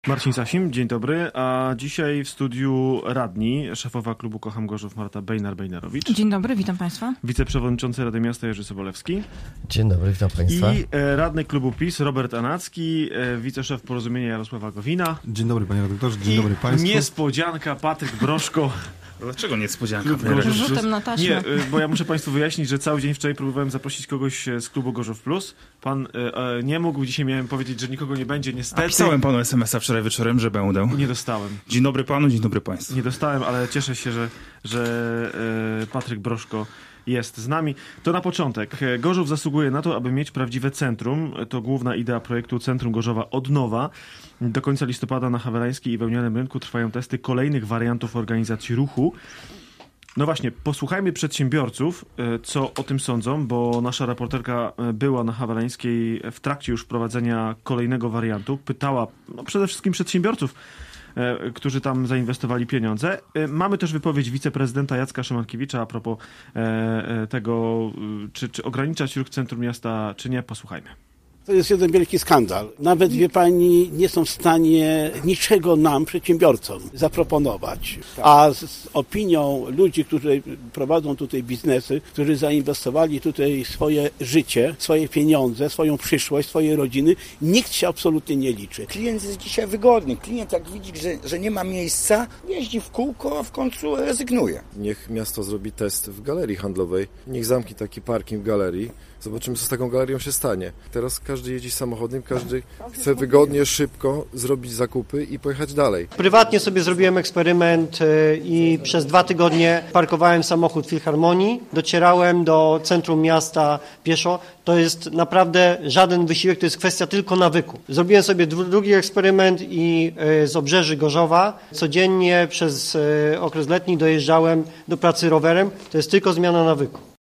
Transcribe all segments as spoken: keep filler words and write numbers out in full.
Marcin Sasim, dzień dobry, a dzisiaj w studiu radni, szefowa klubu Kocham Gorzów Marta Bejnar-Bejnarowicz. Dzień dobry, witam Państwa. Wiceprzewodniczący Rady Miasta Jerzy Sobolewski. Dzień dobry, witam Państwa. I e, radny klubu PiS Robert Anacki, e, wiceszef Porozumienia Jarosława Gowina. Dzień dobry panie redaktorze, dzień I dobry Państwu. Niespodzianka Patryk Broszko. Dlaczego niespodzianka? Rzutem na taśmę. Nie, bo ja muszę Państwu wyjaśnić, że cały dzień wczoraj próbowałem zaprosić kogoś z klubu Gorzów Plus. Pan e, e, nie mógł, dzisiaj miałem powiedzieć, że nikogo nie będzie, niestety. A pisałem panu es em es a wczoraj wieczorem, że będę. Nie dostałem. Dzień dobry panu, dzień dobry Państwu. Nie dostałem, ale cieszę się, że, że e, Patryk Broszko jest z nami. To na początek. Gorzów zasługuje na to, aby mieć prawdziwe centrum. To główna idea projektu Centrum Gorzowa od nowa. Do końca listopada na Hawelańskiej i Wełnianym Rynku trwają testy kolejnych wariantów organizacji ruchu. No właśnie, posłuchajmy przedsiębiorców, co o tym sądzą, bo nasza reporterka była na Hawelańskiej w trakcie już wprowadzenia kolejnego wariantu. Pytała no, przede wszystkim przedsiębiorców, którzy tam zainwestowali pieniądze. Mamy też wypowiedź wiceprezydenta Jacka Szymankiewicza a propos tego, czy, czy ograniczać ruch w centrum miasta, czy nie. Posłuchajmy. To jest jeden wielki skandal. Nawet, wie pani, nie są w stanie niczego nam, przedsiębiorcom, zaproponować. A z opinią ludzi, którzy prowadzą tutaj biznesy, którzy zainwestowali tutaj swoje życie, swoje pieniądze, swoją przyszłość, swoje rodziny, nikt się absolutnie nie liczy. Klient jest dzisiaj wygodny. Klient jak widzi, że, że nie ma miejsca, jeździ w kółko, a w końcu rezygnuje. Niech miasto zrobi test w galerii handlowej. Niech zamknie taki parking w galerii. Zobaczymy, co z taką galerią się stanie. Teraz każdy jeździ samochodem, każdy chce wygodnie, szybko zrobić zakupy i pojechać dalej. Prywatnie sobie zrobiłem eksperyment i przez dwa tygodnie parkowałem samochód w Filharmonii. Docierałem do centrum miasta pieszo. To jest naprawdę żaden wysiłek, to jest kwestia tylko nawyku. Zrobiłem sobie drugi eksperyment i z obrzeży Gorzowa codziennie przez okres letni dojeżdżałem do pracy rowerem. To jest tylko zmiana nawyku.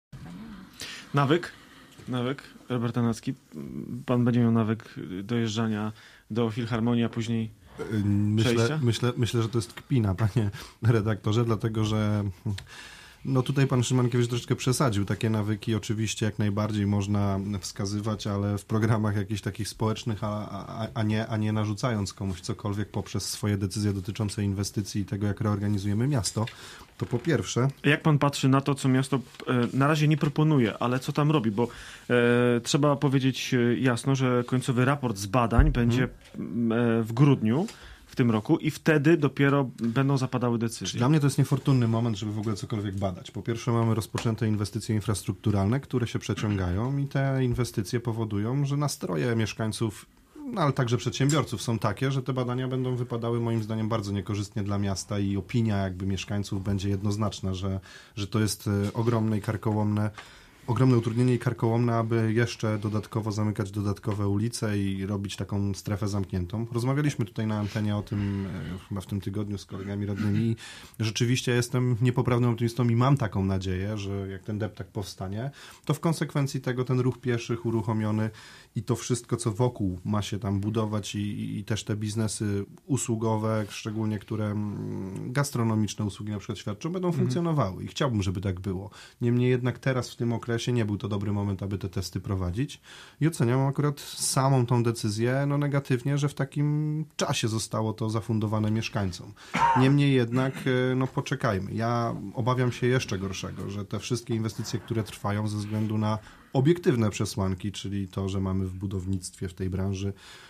Nawyk? Nawyk, Robert Anacki. Pan będzie miał nawyk dojeżdżania do Filharmonii, a później myślę, myślę, myślę, że to jest kpina, panie redaktorze, dlatego że no tutaj pan Szymankiewicz troszeczkę przesadził. Takie nawyki oczywiście jak najbardziej można wskazywać, ale w programach jakichś takich społecznych, a, a, a, nie, a nie narzucając komuś cokolwiek poprzez swoje decyzje dotyczące inwestycji i tego, jak reorganizujemy miasto, to po pierwsze... Jak pan patrzy na to, co miasto e, na razie nie proponuje, ale co tam robi? Bo e, trzeba powiedzieć jasno, że końcowy raport z badań będzie hmm. e, w grudniu w tym roku i wtedy dopiero będą zapadały decyzje. Dla mnie to jest niefortunny moment, żeby w ogóle cokolwiek badać. Po pierwsze mamy rozpoczęte inwestycje infrastrukturalne, które się przeciągają i te inwestycje powodują, że nastroje mieszkańców, no ale także przedsiębiorców są takie, że te badania będą wypadały moim zdaniem bardzo niekorzystnie dla miasta i opinia jakby mieszkańców będzie jednoznaczna, że, że to jest ogromne i karkołomne Ogromne utrudnienie i karkołomne, aby jeszcze dodatkowo zamykać dodatkowe ulice i robić taką strefę zamkniętą. Rozmawialiśmy tutaj na antenie o tym chyba w tym tygodniu z kolegami radnymi i rzeczywiście jestem niepoprawnym optymistą i mam taką nadzieję, że jak ten deptak powstanie, to w konsekwencji tego ten ruch pieszych uruchomiony i to wszystko, co wokół ma się tam budować i, i też te biznesy usługowe, szczególnie które gastronomiczne usługi na przykład świadczą, będą mhm. funkcjonowały i chciałbym, żeby tak było. Niemniej jednak teraz w tym okresie nie był to dobry moment, aby te testy prowadzić i oceniam akurat samą tą decyzję no negatywnie, że w takim czasie zostało to zafundowane mieszkańcom. Niemniej jednak no poczekajmy. Ja obawiam się jeszcze gorszego, że te wszystkie inwestycje, które trwają ze względu na obiektywne przesłanki, czyli to, że mamy w budownictwie, w tej branży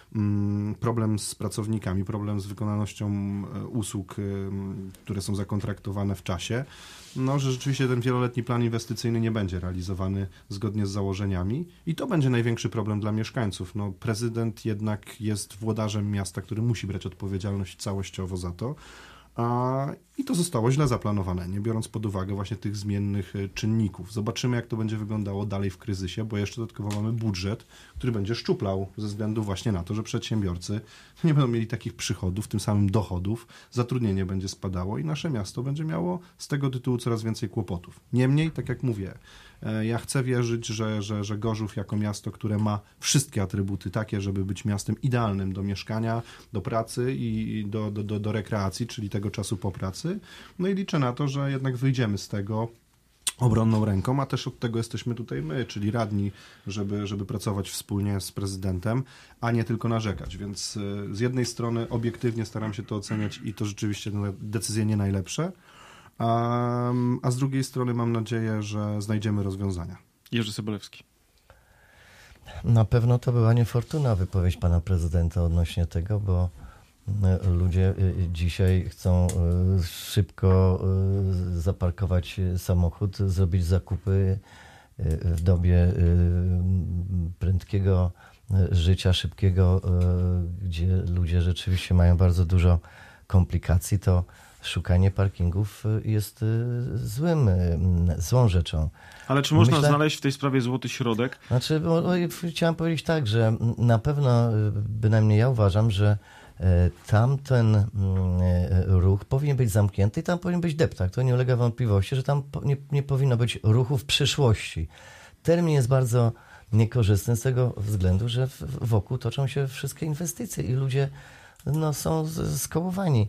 problem z pracownikami, problem z wykonalnością usług, które są zakontraktowane w czasie, no, że rzeczywiście ten wieloletni plan inwestycyjny nie będzie realizowany zgodnie z założeniami i to będzie największy problem dla mieszkańców. No, prezydent jednak jest włodarzem miasta, który musi brać odpowiedzialność całościowo za to. A, I to zostało źle zaplanowane, nie biorąc pod uwagę właśnie tych zmiennych czynników. Zobaczymy, jak to będzie wyglądało dalej w kryzysie, bo jeszcze dodatkowo mamy budżet, który będzie szczuplał ze względu właśnie na to, że przedsiębiorcy nie będą mieli takich przychodów, tym samym dochodów, zatrudnienie będzie spadało i nasze miasto będzie miało z tego tytułu coraz więcej kłopotów. Niemniej, tak jak mówię, ja chcę wierzyć, że, że, że Gorzów jako miasto, które ma wszystkie atrybuty takie, żeby być miastem idealnym do mieszkania, do pracy i do, do, do, do rekreacji, czyli tego czasu po pracy. No i liczę na to, że jednak wyjdziemy z tego obronną ręką, a też od tego jesteśmy tutaj my, czyli radni, żeby, żeby pracować wspólnie z prezydentem, a nie tylko narzekać. Więc z jednej strony obiektywnie staram się to oceniać i to rzeczywiście decyzje nie najlepsze, a, a z drugiej strony mam nadzieję, że znajdziemy rozwiązania. Jerzy Sobolewski. Na pewno to była niefortunna wypowiedź pana prezydenta odnośnie tego, bo ludzie dzisiaj chcą szybko zaparkować samochód, zrobić zakupy w dobie prędkiego życia, szybkiego, gdzie ludzie rzeczywiście mają bardzo dużo komplikacji, to szukanie parkingów jest złym, złą rzeczą. Ale czy można Myślę, znaleźć w tej sprawie złoty środek? Znaczy, bo, bo, chciałem powiedzieć tak, że na pewno, bynajmniej ja uważam, że tamten ruch powinien być zamknięty i tam powinien być deptak. To nie ulega wątpliwości, że tam nie, nie powinno być ruchu w przyszłości. Termin jest bardzo niekorzystny z tego względu, że wokół toczą się wszystkie inwestycje i ludzie no, są skołowani.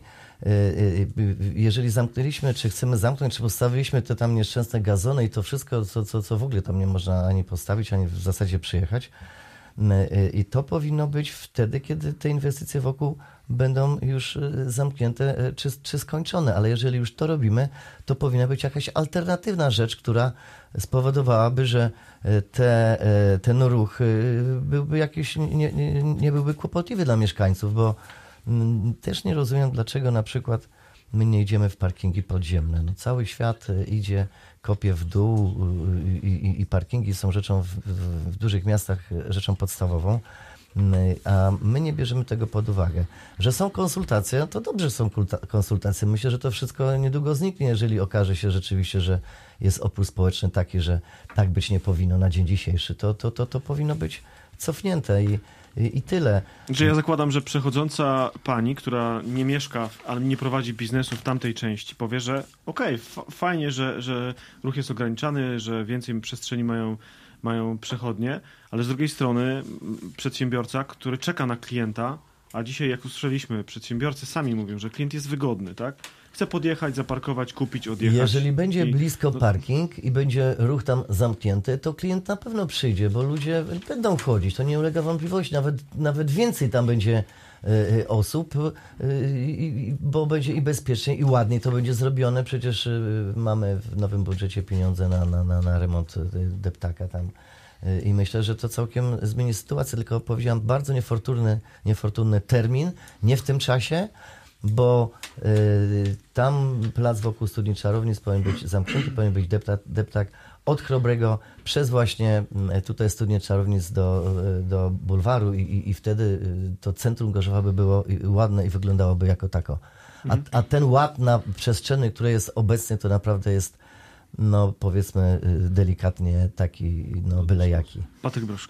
Jeżeli zamknęliśmy, czy chcemy zamknąć, czy postawiliśmy te tam nieszczęsne gazony i to wszystko, co, co, co w ogóle tam nie można ani postawić, ani w zasadzie przyjechać, i to powinno być wtedy, kiedy te inwestycje wokół będą już zamknięte czy, czy skończone. Ale jeżeli już to robimy, to powinna być jakaś alternatywna rzecz, która spowodowałaby, że te, ten ruch byłby jakiś, nie, nie, nie byłby kłopotliwy dla mieszkańców, bo też nie rozumiem, dlaczego na przykład my nie idziemy w parkingi podziemne. No, cały świat idzie, kopie w dół i, i, i parkingi są rzeczą w, w, w dużych miastach rzeczą podstawową, a my nie bierzemy tego pod uwagę. Że są konsultacje, no to dobrze są konsultacje. Myślę, że to wszystko niedługo zniknie, jeżeli okaże się rzeczywiście, że jest opór społeczny taki, że tak być nie powinno na dzień dzisiejszy. To, to, to, to powinno być cofnięte i I tyle. Że ja zakładam, że przechodząca pani, która nie mieszka, ale nie prowadzi biznesu w tamtej części, powie, że okej, okay, fajnie, że, że ruch jest ograniczany, że więcej przestrzeni mają, mają przechodnie, ale z drugiej strony przedsiębiorca, który czeka na klienta, a dzisiaj, jak usłyszeliśmy, przedsiębiorcy sami mówią, że klient jest wygodny, tak? Chce podjechać, zaparkować, kupić, odjechać. Jeżeli będzie i... blisko parking i będzie ruch tam zamknięty, to klient na pewno przyjdzie, bo ludzie będą wchodzić, to nie ulega wątpliwości. Nawet, nawet więcej tam będzie y, osób, y, bo będzie i bezpiecznie, i ładniej to będzie zrobione. Przecież y, mamy w nowym budżecie pieniądze na, na, na, na remont deptaka tam. Y, I myślę, że to całkiem zmieni sytuację, tylko powiedziałem, bardzo niefortunny, niefortunny termin, nie w tym czasie, bo y, tam plac wokół Studni Czarownic powinien być zamknięty, powinien być deptak, deptak od Chrobrego przez właśnie y, tutaj Studnię Czarownic do, y, do bulwaru i, i, i wtedy y, to centrum Gorzowa by było ładne i wyglądałoby jako tako. A, a ten ład na przestrzenny, który jest obecny, to naprawdę jest, no powiedzmy y, delikatnie taki, no byle jaki. Patryk Broszko.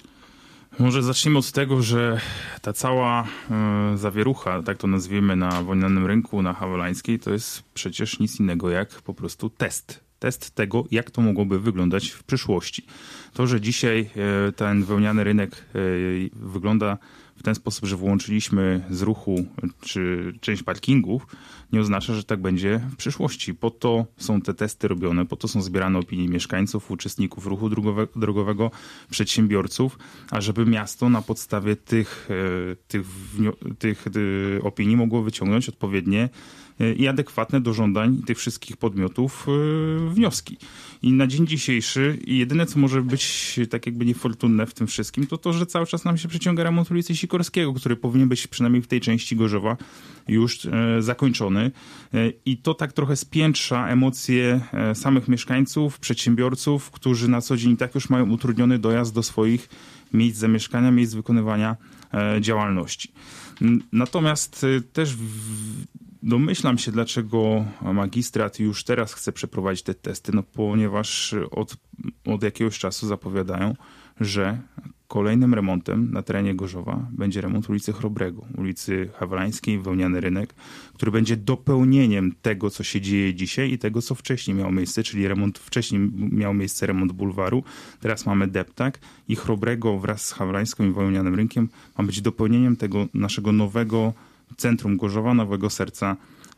Może zacznijmy od tego, że ta cała y, zawierucha, tak to nazwijmy, na Wolnianym Rynku, na Hawelańskiej, to jest przecież nic innego jak po prostu test. Test tego, jak to mogłoby wyglądać w przyszłości. To, że dzisiaj y, ten wełniany rynek y, wygląda w ten sposób, że włączyliśmy z ruchu czy część parkingów, nie oznacza, że tak będzie w przyszłości. Po to są te testy robione, po to są zbierane opinie mieszkańców, uczestników ruchu drogowego, przedsiębiorców, ażeby miasto na podstawie tych, tych, tych opinii mogło wyciągnąć odpowiednie i adekwatne do żądań tych wszystkich podmiotów wnioski. I na dzień dzisiejszy jedyne, co może być tak jakby niefortunne w tym wszystkim, to to, że cały czas nam się przeciąga remont ulicy Sikorskiego, który powinien być przynajmniej w tej części Gorzowa już e, zakończony. E, I to tak trochę spiętrza emocje e, samych mieszkańców, przedsiębiorców, którzy na co dzień tak już mają utrudniony dojazd do swoich miejsc zamieszkania, miejsc wykonywania e, działalności. Natomiast e, też w, domyślam się, dlaczego magistrat już teraz chce przeprowadzić te testy, no ponieważ od, od jakiegoś czasu zapowiadają, że kolejnym remontem na terenie Gorzowa będzie remont ulicy Chrobrego, ulicy Hawelańskiej, Wełniany Rynek, który będzie dopełnieniem tego, co się dzieje dzisiaj i tego, co wcześniej miało miejsce, czyli remont, wcześniej miał miejsce remont bulwaru, teraz mamy deptak i Chrobrego wraz z Hawelańską i Wełnianym Rynkiem ma być dopełnieniem tego naszego nowego centrum Gorzowa, nowego serca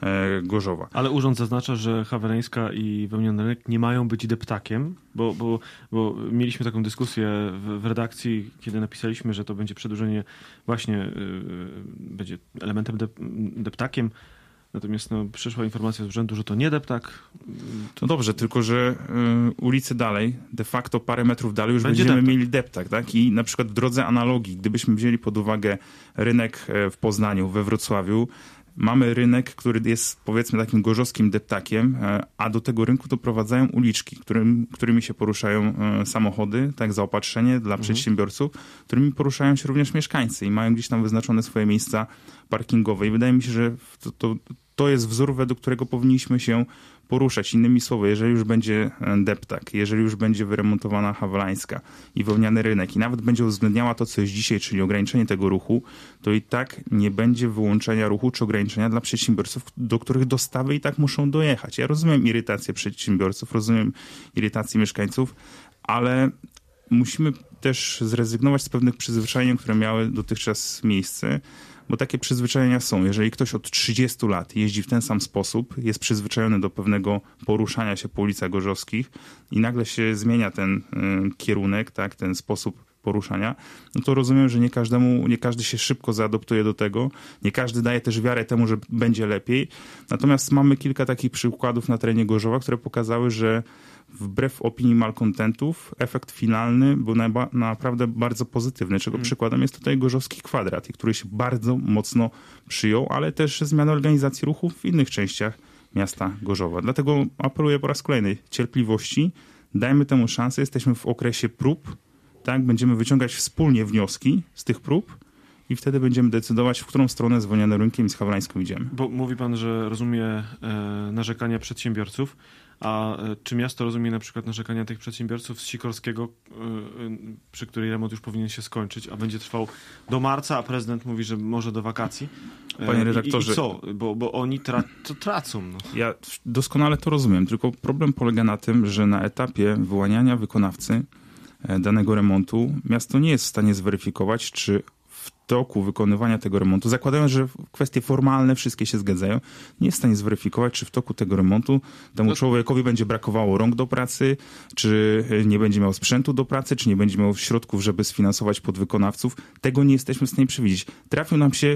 Gorzowa. Ale urząd zaznacza, że Hawelańska i Wełniany Rynek nie mają być deptakiem, bo, bo, bo mieliśmy taką dyskusję w, w redakcji, kiedy napisaliśmy, że to będzie przedłużenie właśnie, yy, będzie elementem dep, deptakiem. Natomiast no, przyszła informacja z urzędu, że to nie deptak. To dobrze, tylko że y, ulicy dalej, de facto parę metrów dalej już Będzie będziemy deptak. mieli deptak, tak? I na przykład w drodze analogii, gdybyśmy wzięli pod uwagę rynek w Poznaniu, we Wrocławiu, mamy rynek, który jest powiedzmy takim gorzowskim deptakiem, a do tego rynku doprowadzają uliczki, którym, którymi się poruszają samochody, tak, zaopatrzenie dla mhm. przedsiębiorców, którymi poruszają się również mieszkańcy i mają gdzieś tam wyznaczone swoje miejsca parkingowe. I wydaje mi się, że to, to, to jest wzór, według którego powinniśmy się poruszać. Innymi słowy, jeżeli już będzie deptak, jeżeli już będzie wyremontowana Hawelańska i Wełniany Rynek i nawet będzie uwzględniała to, co jest dzisiaj, czyli ograniczenie tego ruchu, to i tak nie będzie wyłączenia ruchu czy ograniczenia dla przedsiębiorców, do których dostawy i tak muszą dojechać. Ja rozumiem irytację przedsiębiorców, rozumiem irytację mieszkańców, ale musimy też zrezygnować z pewnych przyzwyczajeń, które miały dotychczas miejsce, bo takie przyzwyczajenia są. Jeżeli ktoś od trzydziestu lat jeździ w ten sam sposób, jest przyzwyczajony do pewnego poruszania się po ulicach gorzowskich i nagle się zmienia ten y, kierunek, tak, ten sposób poruszania, no to rozumiem, że nie każdemu, nie każdy się szybko zaadoptuje do tego, nie każdy daje też wiarę temu, że będzie lepiej. Natomiast mamy kilka takich przykładów na terenie Gorzowa, które pokazały, że wbrew opinii malkontentów efekt finalny był na, naprawdę bardzo pozytywny, czego hmm. przykładem jest tutaj Gorzowski Kwadrat, który się bardzo mocno przyjął, ale też zmiany organizacji ruchu w innych częściach miasta Gorzowa. Dlatego apeluję po raz kolejny, cierpliwości, dajmy temu szansę, jesteśmy w okresie prób, tak, będziemy wyciągać wspólnie wnioski z tych prób i wtedy będziemy decydować, w którą stronę z Wełnianym Rynkiem i z Hawelańską idziemy. Bo mówi pan, że rozumie e, narzekania przedsiębiorców, a e, czy miasto rozumie na przykład narzekania tych przedsiębiorców z Sikorskiego, e, e, przy której remont już powinien się skończyć, a będzie trwał do marca, a prezydent mówi, że może do wakacji? E, Panie redaktorze... I, i co? Bo, bo oni tra- to tracą. No. Ja doskonale to rozumiem, tylko problem polega na tym, że na etapie wyłaniania wykonawcy danego remontu miasto nie jest w stanie zweryfikować, czy w toku wykonywania tego remontu, zakładając, że kwestie formalne wszystkie się zgadzają, nie jest w stanie zweryfikować, czy w toku tego remontu temu człowiekowi będzie brakowało rąk do pracy, czy nie będzie miał sprzętu do pracy, czy nie będzie miał środków, żeby sfinansować podwykonawców. Tego nie jesteśmy w stanie przewidzieć. Trafił nam się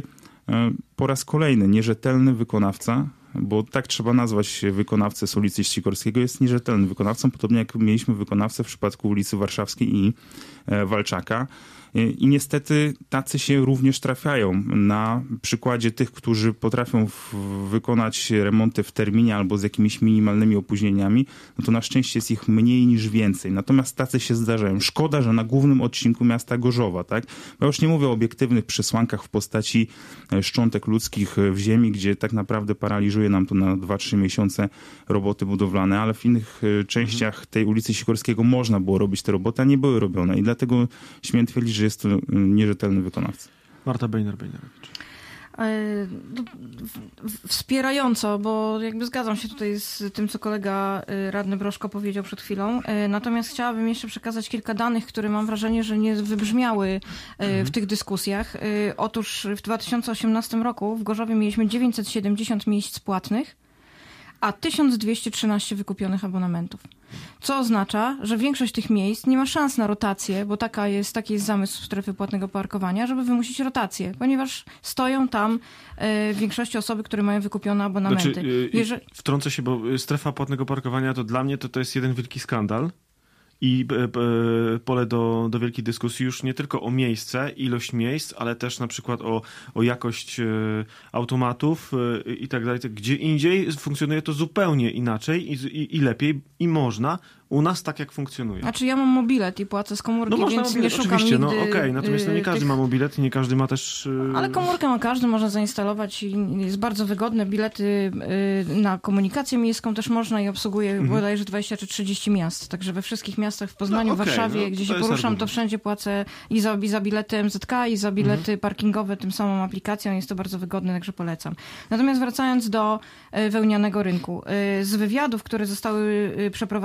po raz kolejny nierzetelny wykonawca, bo tak trzeba nazwać wykonawcę z ulicy Sikorskiego, jest nierzetelnym wykonawcą, podobnie jak mieliśmy wykonawcę w przypadku ulicy Warszawskiej i Walczaka. I niestety tacy się również trafiają. Na przykładzie tych, którzy potrafią w, wykonać remonty w terminie albo z jakimiś minimalnymi opóźnieniami, no to na szczęście jest ich mniej niż więcej. Natomiast tacy się zdarzają. Szkoda, że na głównym odcinku miasta Gorzowa, tak? Bo ja już nie mówię o obiektywnych przesłankach w postaci szczątek ludzkich w ziemi, gdzie tak naprawdę paraliżuje nam to na dwa trzy miesiące roboty budowlane, ale w innych częściach tej ulicy Sikorskiego można było robić te roboty, a nie były robione. I dlatego śmiem twierdzić, że jest to nierzetelny wykonawca. Marta Bejner-Bejnerowicz. Wspierająco, bo jakby zgadzam się tutaj z tym, co kolega radny Broszko powiedział przed chwilą. Natomiast chciałabym jeszcze przekazać kilka danych, które mam wrażenie, że nie wybrzmiały w tych dyskusjach. Otóż w dwa tysiące osiemnastym roku w Gorzowie mieliśmy dziewięćset siedemdziesiąt miejsc płatnych, a tysiąc dwieście trzynaście wykupionych abonamentów. Co oznacza, że większość tych miejsc nie ma szans na rotację, bo taka jest, taki jest zamysł strefy płatnego parkowania, żeby wymusić rotację, ponieważ stoją tam e, w większości osoby, które mają wykupione abonamenty. Znaczy, Jeżeli... Wtrącę się, bo strefa płatnego parkowania to dla mnie to, to jest jeden wielki skandal. I pole do, do wielkiej dyskusji już nie tylko o miejsce, ilość miejsc, ale też na przykład o, o jakość automatów i tak dalej. Gdzie indziej funkcjonuje to zupełnie inaczej i, i, i lepiej i można. U nas tak jak funkcjonuje. Znaczy ja mam mobilet i płacę z komórki, no można więc mobilet, nie szukam oczywiście, nigdy... no okej, okay. Natomiast no, nie każdy tych... ma mobilet i nie każdy ma też... Ale komórkę ma każdy, można zainstalować i jest bardzo wygodne. Bilety na komunikację miejską też można i obsługuje mhm. bodajże dwadzieścia czy trzydzieści miast. Także we wszystkich miastach, w Poznaniu, no, okay, Warszawie, no, gdzie się poruszam, argument. To wszędzie płacę i za, i za bilety M Z K, i za bilety mhm. parkingowe tym samą aplikacją. Jest to bardzo wygodne, także polecam. Natomiast wracając do Wełnianego Rynku. Z wywiadów, które zostały przeprowadzone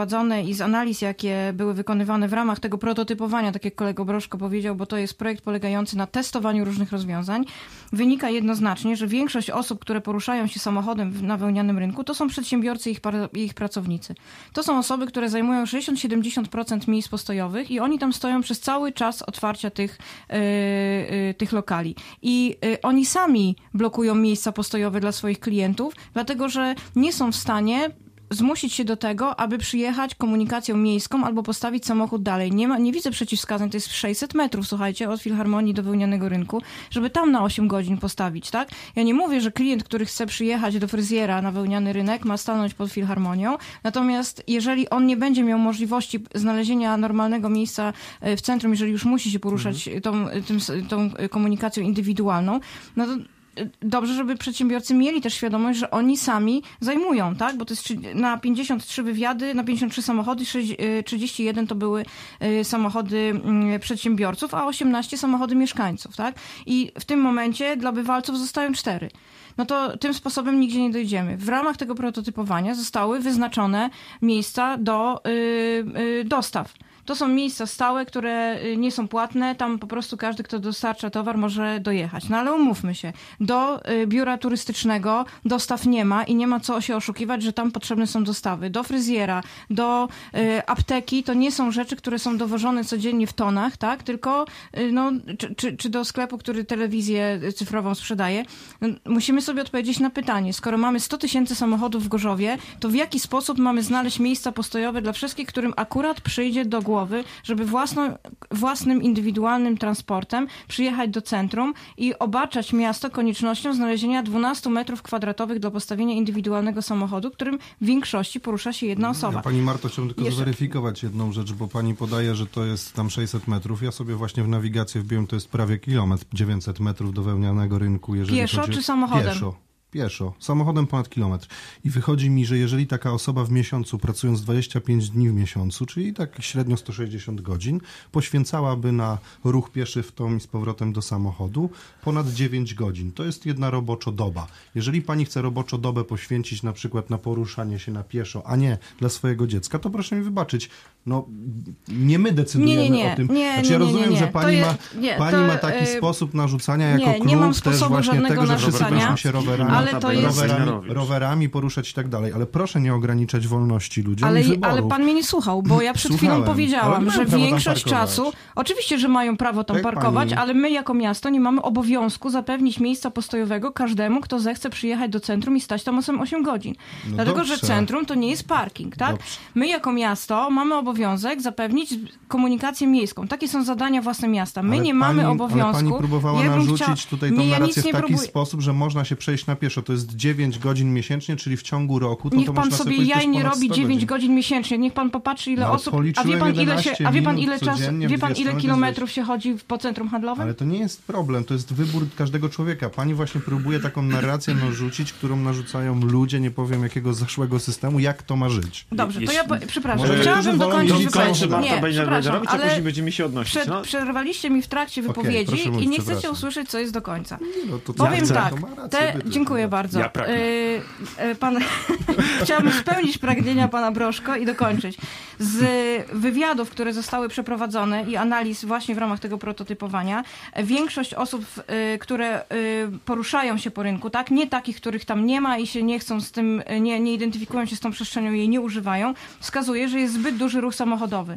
i z analiz, jakie były wykonywane w ramach tego prototypowania, tak jak kolega Broszko powiedział, bo to jest projekt polegający na testowaniu różnych rozwiązań, wynika jednoznacznie, że większość osób, które poruszają się samochodem na wełnianym rynku, to są przedsiębiorcy i ich, i ich pracownicy. To są osoby, które zajmują sześćdziesiąt do siedemdziesięciu procent miejsc postojowych i oni tam stoją przez cały czas otwarcia tych, yy, yy, tych lokali. I yy, oni sami blokują miejsca postojowe dla swoich klientów, dlatego że nie są w stanie zmusić się do tego, aby przyjechać komunikacją miejską albo postawić samochód dalej. Nie ma, nie widzę przeciwwskazań, to jest sześćset metrów, słuchajcie, od Filharmonii do wełnianego rynku, żeby tam na osiem godzin postawić, tak? Ja nie mówię, że klient, który chce przyjechać do fryzjera na wełniany rynek, ma stanąć pod Filharmonią, natomiast jeżeli on nie będzie miał możliwości znalezienia normalnego miejsca w centrum, jeżeli już musi się poruszać mhm. tą, tym, tą komunikacją indywidualną, no to dobrze, żeby przedsiębiorcy mieli też świadomość, że oni sami zajmują, tak? Bo to jest na pięćdziesiąt trzy wywiady, na pięćdziesiąt trzy samochody, trzydzieści jeden to były samochody przedsiębiorców, a osiemnaście samochody mieszkańców, tak? I w tym momencie dla bywalców zostają cztery. No to tym sposobem nigdzie nie dojdziemy. W ramach tego prototypowania zostały wyznaczone miejsca do yy, yy, dostaw. To są miejsca stałe, które nie są płatne, tam po prostu każdy, kto dostarcza towar, może dojechać. No ale umówmy się, do biura turystycznego dostaw nie ma i nie ma co się oszukiwać, że tam potrzebne są dostawy. Do fryzjera, do y, apteki to nie są rzeczy, które są dowożone codziennie w tonach, tak? Tylko y, no, czy, czy, czy do sklepu, który telewizję cyfrową sprzedaje. No, musimy sobie odpowiedzieć na pytanie, skoro mamy sto tysięcy samochodów w Gorzowie, to w jaki sposób mamy znaleźć miejsca postojowe dla wszystkich, którym akurat przyjdzie do głowy, żeby własną, własnym indywidualnym transportem przyjechać do centrum i obarczać miasto koniecznością znalezienia dwunastu metrów kwadratowych dla postawienia indywidualnego samochodu, którym w większości porusza się jedna osoba. Ja, pani Marto, chciałbym tylko Jeszcze... zweryfikować jedną rzecz, bo pani podaje, że to jest tam sześćset metrów. Ja sobie właśnie w nawigację wbiłem, to jest prawie kilometr, dziewięćset metrów do wełnianego rynku. Jeżeli Pieszo chodzi... czy samochodem? Pieszo. Pieszo, samochodem ponad kilometr. I wychodzi mi, że jeżeli taka osoba w miesiącu, pracując dwadzieścia pięć dni w miesiącu, czyli tak średnio sto sześćdziesiąt godzin, poświęcałaby na ruch pieszy w tą i z powrotem do samochodu ponad dziewięć godzin. To jest jedna roboczo doba. Jeżeli pani chce roboczo dobę poświęcić na przykład na poruszanie się na pieszo, a nie dla swojego dziecka, to proszę mi wybaczyć, no nie my decydujemy nie, nie, nie. o tym. Nie, znaczy, nie, ja rozumiem, nie, nie. że pani, je, ma, nie, pani to, ma taki yy, sposób narzucania jako nie, klub nie mam też właśnie tego, że wszyscy będziemy się rowerami, ale to jest... rowerami, rowerami poruszać i tak dalej. Ale proszę nie ograniczać wolności ludziom ale, i wyborów. ale pan mnie nie słuchał, bo ja przed Słuchałem, chwilą powiedziałam, że większość czasu, oczywiście, że mają prawo tam tak, parkować, pani... ale my jako miasto nie mamy obowiązku zapewnić miejsca postojowego każdemu, kto zechce przyjechać do centrum i stać tam osiem godzin. No Dlatego, dobrze. że centrum to nie jest parking, tak? Dobrze. My jako miasto mamy obowiązek zapewnić komunikację miejską. Takie są zadania własne miasta. My ale nie pani, mamy obowiązku. Ale pani próbowała ja narzucić chciała... tutaj tą nie, ja narrację w taki próbuj... sposób, że można się przejść na pieszo. To jest dziewięć godzin miesięcznie, czyli w ciągu roku. To Niech to pan można sobie sobie jaj nie robi dziewięć godzin. godzin miesięcznie. Niech pan popatrzy, ile no, osób... A wie pan, ile się, a wie pan, ile czasu, wie pan, ile kilometrów się chodzi po centrum handlowym? Ale to nie jest problem, to jest wybór każdego człowieka. Pani właśnie próbuje taką narrację narzucić, którą narzucają ludzie, nie powiem jakiego zaszłego systemu, jak to ma żyć. Dobrze, to ja, po, przepraszam, Może chciałabym dokończyć wypowiedź. Nie, przepraszam, robić, ale później będziemy się odnosić. przed, no. Przerwaliście mi w trakcie wypowiedzi okay, i nie chcecie usłyszeć, co jest do końca. Nie, no to Powiem ja tak, te, dziękuję bardzo. Ja y, y, pan, chciałabym spełnić pragnienia pana Broszko i dokończyć. Z wywiadów, które zostały przeprowadzone i analiz właśnie w ramach tego prototypowania, większość osób, y, które y, poruszają się po rynku, tak, nie takich, których tam nie ma i się nie chcą z tym, nie, nie identyfikują się z tą przestrzenią, jej nie używają, wskazuje, że jest zbyt duży ruch samochodowy.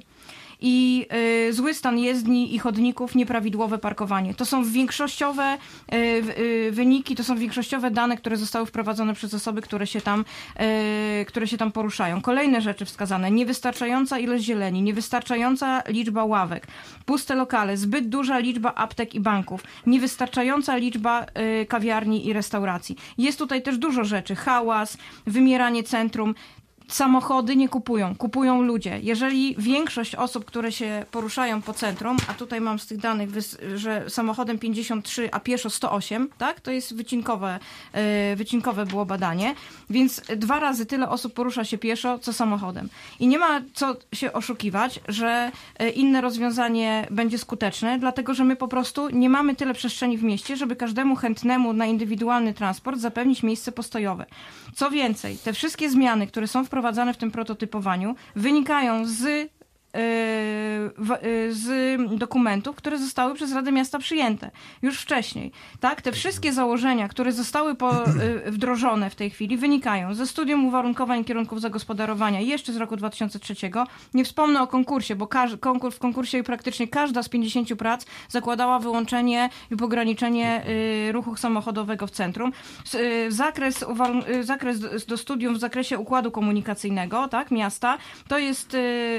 I y, zły stan jezdni i chodników, nieprawidłowe parkowanie. To są większościowe y, y, wyniki, to są większościowe dane, które zostały wprowadzone przez osoby, które się tam, y, które się tam poruszają. Kolejne rzeczy wskazane. Niewystarczająca ilość zieleni, niewystarczająca liczba ławek, puste lokale, zbyt duża liczba aptek i banków, niewystarczająca liczba y, kawiarni i restauracji. Jest tutaj też dużo rzeczy. Hałas, wymieranie centrum. Samochody nie kupują, kupują ludzie. Jeżeli większość osób, które się poruszają po centrum, a tutaj mam z tych danych, że samochodem pięćdziesiąt trzy, a pieszo sto osiem, tak? To jest wycinkowe, wycinkowe było badanie, więc dwa razy tyle osób porusza się pieszo, co samochodem. I nie ma co się oszukiwać, że inne rozwiązanie będzie skuteczne, dlatego że my po prostu nie mamy tyle przestrzeni w mieście, żeby każdemu chętnemu na indywidualny transport zapewnić miejsce postojowe. Co więcej, te wszystkie zmiany, które są w wprowadzane w tym prototypowaniu, wynikają z z dokumentów, które zostały przez Radę Miasta przyjęte już wcześniej. Tak? Te wszystkie założenia, które zostały po, wdrożone w tej chwili, wynikają ze studium uwarunkowań kierunków zagospodarowania jeszcze z roku dwa tysiące trzeciego. Nie wspomnę o konkursie, bo każ, konkurs, w konkursie praktycznie każda z pięćdziesięciu prac zakładała wyłączenie i ograniczenie y, ruchu samochodowego w centrum. Y, zakres, uwarun- y, zakres do, do studium w zakresie układu komunikacyjnego, tak, miasta, to jest y,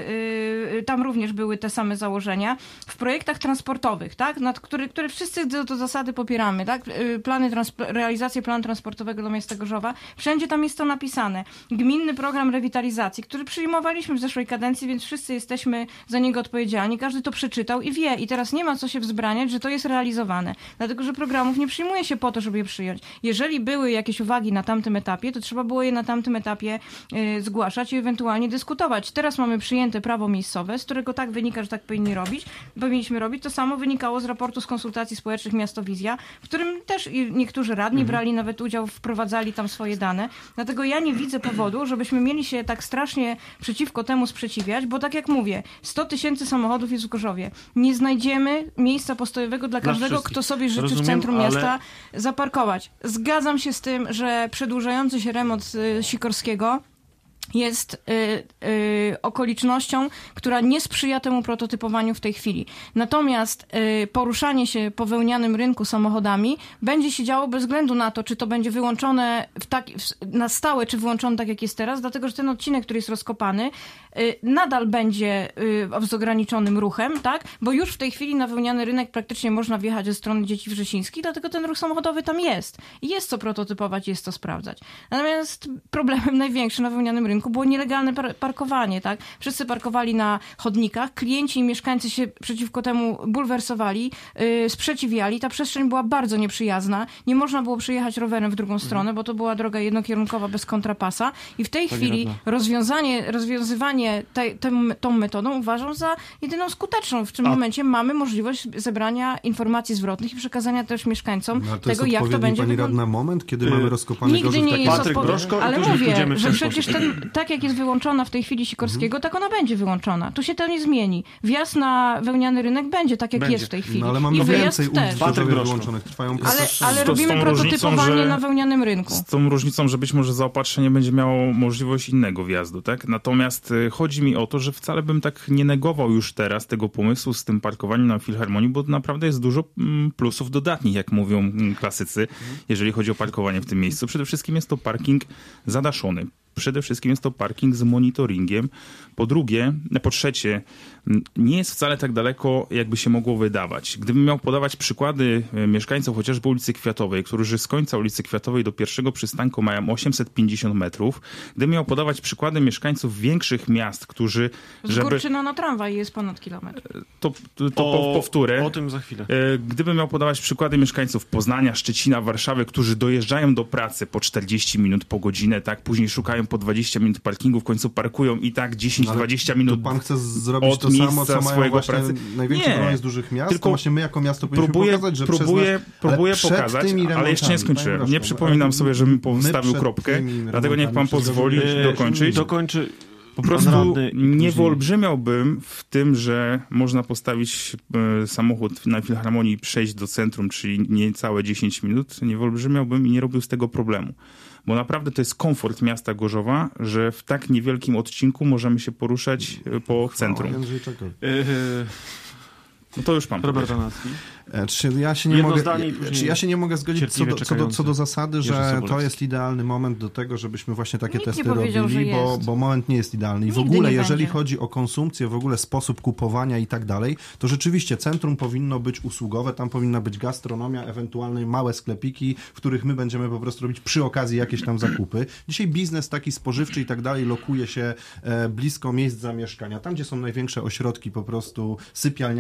y, tam również były te same założenia. W projektach transportowych, tak, nad który, które wszyscy do, do zasady popieramy, tak, plany trans- realizację planu transportowego dla miasta Gorzowa, wszędzie tam jest to napisane. Gminny program rewitalizacji, który przyjmowaliśmy w zeszłej kadencji, więc wszyscy jesteśmy za niego odpowiedzialni. Każdy to przeczytał i wie. I teraz nie ma co się wzbraniać, że to jest realizowane. Dlatego, że programów nie przyjmuje się po to, żeby je przyjąć. Jeżeli były jakieś uwagi na tamtym etapie, to trzeba było je na tamtym etapie y, zgłaszać i ewentualnie dyskutować. Teraz mamy przyjęte prawo miejscowe, z którego tak wynika, że tak powinni robić, powinniśmy robić. To samo wynikało z raportu z konsultacji społecznych Miastowizja, w którym też niektórzy radni mhm. brali nawet udział, wprowadzali tam swoje dane. Dlatego ja nie widzę powodu, żebyśmy mieli się tak strasznie przeciwko temu sprzeciwiać, bo tak jak mówię, sto tysięcy samochodów jest w Gorzowie. Nie znajdziemy miejsca postojowego dla, dla każdego, kto sobie życzy Rozumiem, w centrum ale... miasta zaparkować. Zgadzam się z tym, że przedłużający się remont y, Sikorskiego jest y, y, okolicznością, która nie sprzyja temu prototypowaniu w tej chwili. Natomiast y, poruszanie się po wełnianym rynku samochodami będzie się działo bez względu na to, czy to będzie wyłączone w tak, w, na stałe, czy wyłączone tak, jak jest teraz, dlatego, że ten odcinek, który jest rozkopany, y, nadal będzie y, z ograniczonym ruchem, tak? Bo już w tej chwili na wełniany rynek praktycznie można wjechać ze strony Dzieci Wrzesińskich, dlatego ten ruch samochodowy tam jest. I jest co prototypować, jest co sprawdzać. Natomiast problemem największym na wełnianym rynku było nielegalne par- parkowanie, tak? Wszyscy parkowali na chodnikach, klienci i mieszkańcy się przeciwko temu bulwersowali, yy, sprzeciwiali. Ta przestrzeń była bardzo nieprzyjazna. Nie można było przyjechać rowerem w drugą stronę, bo to była droga jednokierunkowa bez kontrapasa. I w tej Pani chwili radna. rozwiązanie, rozwiązywanie tej, tym, tą metodą uważam za jedyną skuteczną. W tym A. momencie mamy możliwość zebrania informacji zwrotnych i przekazania też mieszkańcom no, tego, jak to będzie Pani radna moment, kiedy yy, mamy rozkopany Nigdy nie jest odpowiedź. Ale mówię, że w przecież ten, tak jak jest wyłączona w tej chwili Sikorskiego, mhm. tak ona będzie wyłączona. Tu się to nie zmieni. Wjazd na wełniany rynek będzie tak, jak będzie. jest w tej chwili. No, ale mamy I więcej też. wyłączonych. Trwają ale ale robimy prototypowanie różnicą, na wełnianym rynku. Z tą różnicą, że być może zaopatrzenie będzie miało możliwość innego wjazdu, tak? Natomiast y, chodzi mi o to, że wcale bym tak nie negował już teraz tego pomysłu z tym parkowaniem na Filharmonii, bo naprawdę jest dużo mm, plusów dodatnich, jak mówią mm, klasycy, mhm. jeżeli chodzi o parkowanie w tym miejscu. Przede wszystkim jest to parking zadaszony. Przede wszystkim jest to parking z monitoringiem. Po drugie, po trzecie, nie jest wcale tak daleko, jakby się mogło wydawać. Gdybym miał podawać przykłady mieszkańców chociażby ulicy Kwiatowej, którzy z końca ulicy Kwiatowej do pierwszego przystanku mają osiemset pięćdziesiąt metrów, gdybym miał podawać przykłady mieszkańców większych miast, którzy... Z żeby... Górczyna na tramwaj jest ponad kilometr. To, to, to o, powtórę. O tym za chwilę. Gdybym miał podawać przykłady mieszkańców Poznania, Szczecina, Warszawy, którzy dojeżdżają do pracy po czterdzieści minut, po godzinę, tak, później szukają po dwadzieścia minut parkingu, w końcu parkują i tak dziesięć dwadzieścia minut. To pan chce zrobić to samo, co mają właśnie pracy. Największy problem z dużych miast, tylko to właśnie my jako miasto powinniśmy próbuję, pokazać, że próbuję, przez nasz, próbuję pokazać, ale jeszcze nie skończyłem. Nie przypominam sobie, żebym postawił kropkę, dlatego niech pan pozwoli dokończyć. Dokończy. Po prostu nie wyolbrzymiałbym w tym, że można postawić y, samochód na Filharmonii i przejść do centrum, czyli niecałe dziesięć minut. Nie wyolbrzymiałbym i nie robił z tego problemu. Bo naprawdę to jest komfort miasta Gorzowa, że w tak niewielkim odcinku możemy się poruszać po centrum. No to już pan. Robert Anacki. Czy ja się nie mogę, czy ja się nie mogę zgodzić co do, co, do, co do zasady, że to jest idealny moment do tego, żebyśmy właśnie takie Nikt testy robili, bo, bo moment nie jest idealny. I Nigdy w ogóle, jeżeli będzie. chodzi o konsumpcję, w ogóle sposób kupowania i tak dalej, to rzeczywiście centrum powinno być usługowe, tam powinna być gastronomia, ewentualnie małe sklepiki, w których my będziemy po prostu robić przy okazji jakieś tam zakupy. Dzisiaj biznes taki spożywczy i tak dalej lokuje się e, blisko miejsc zamieszkania, tam gdzie są największe ośrodki po prostu sypialniane, mówiąc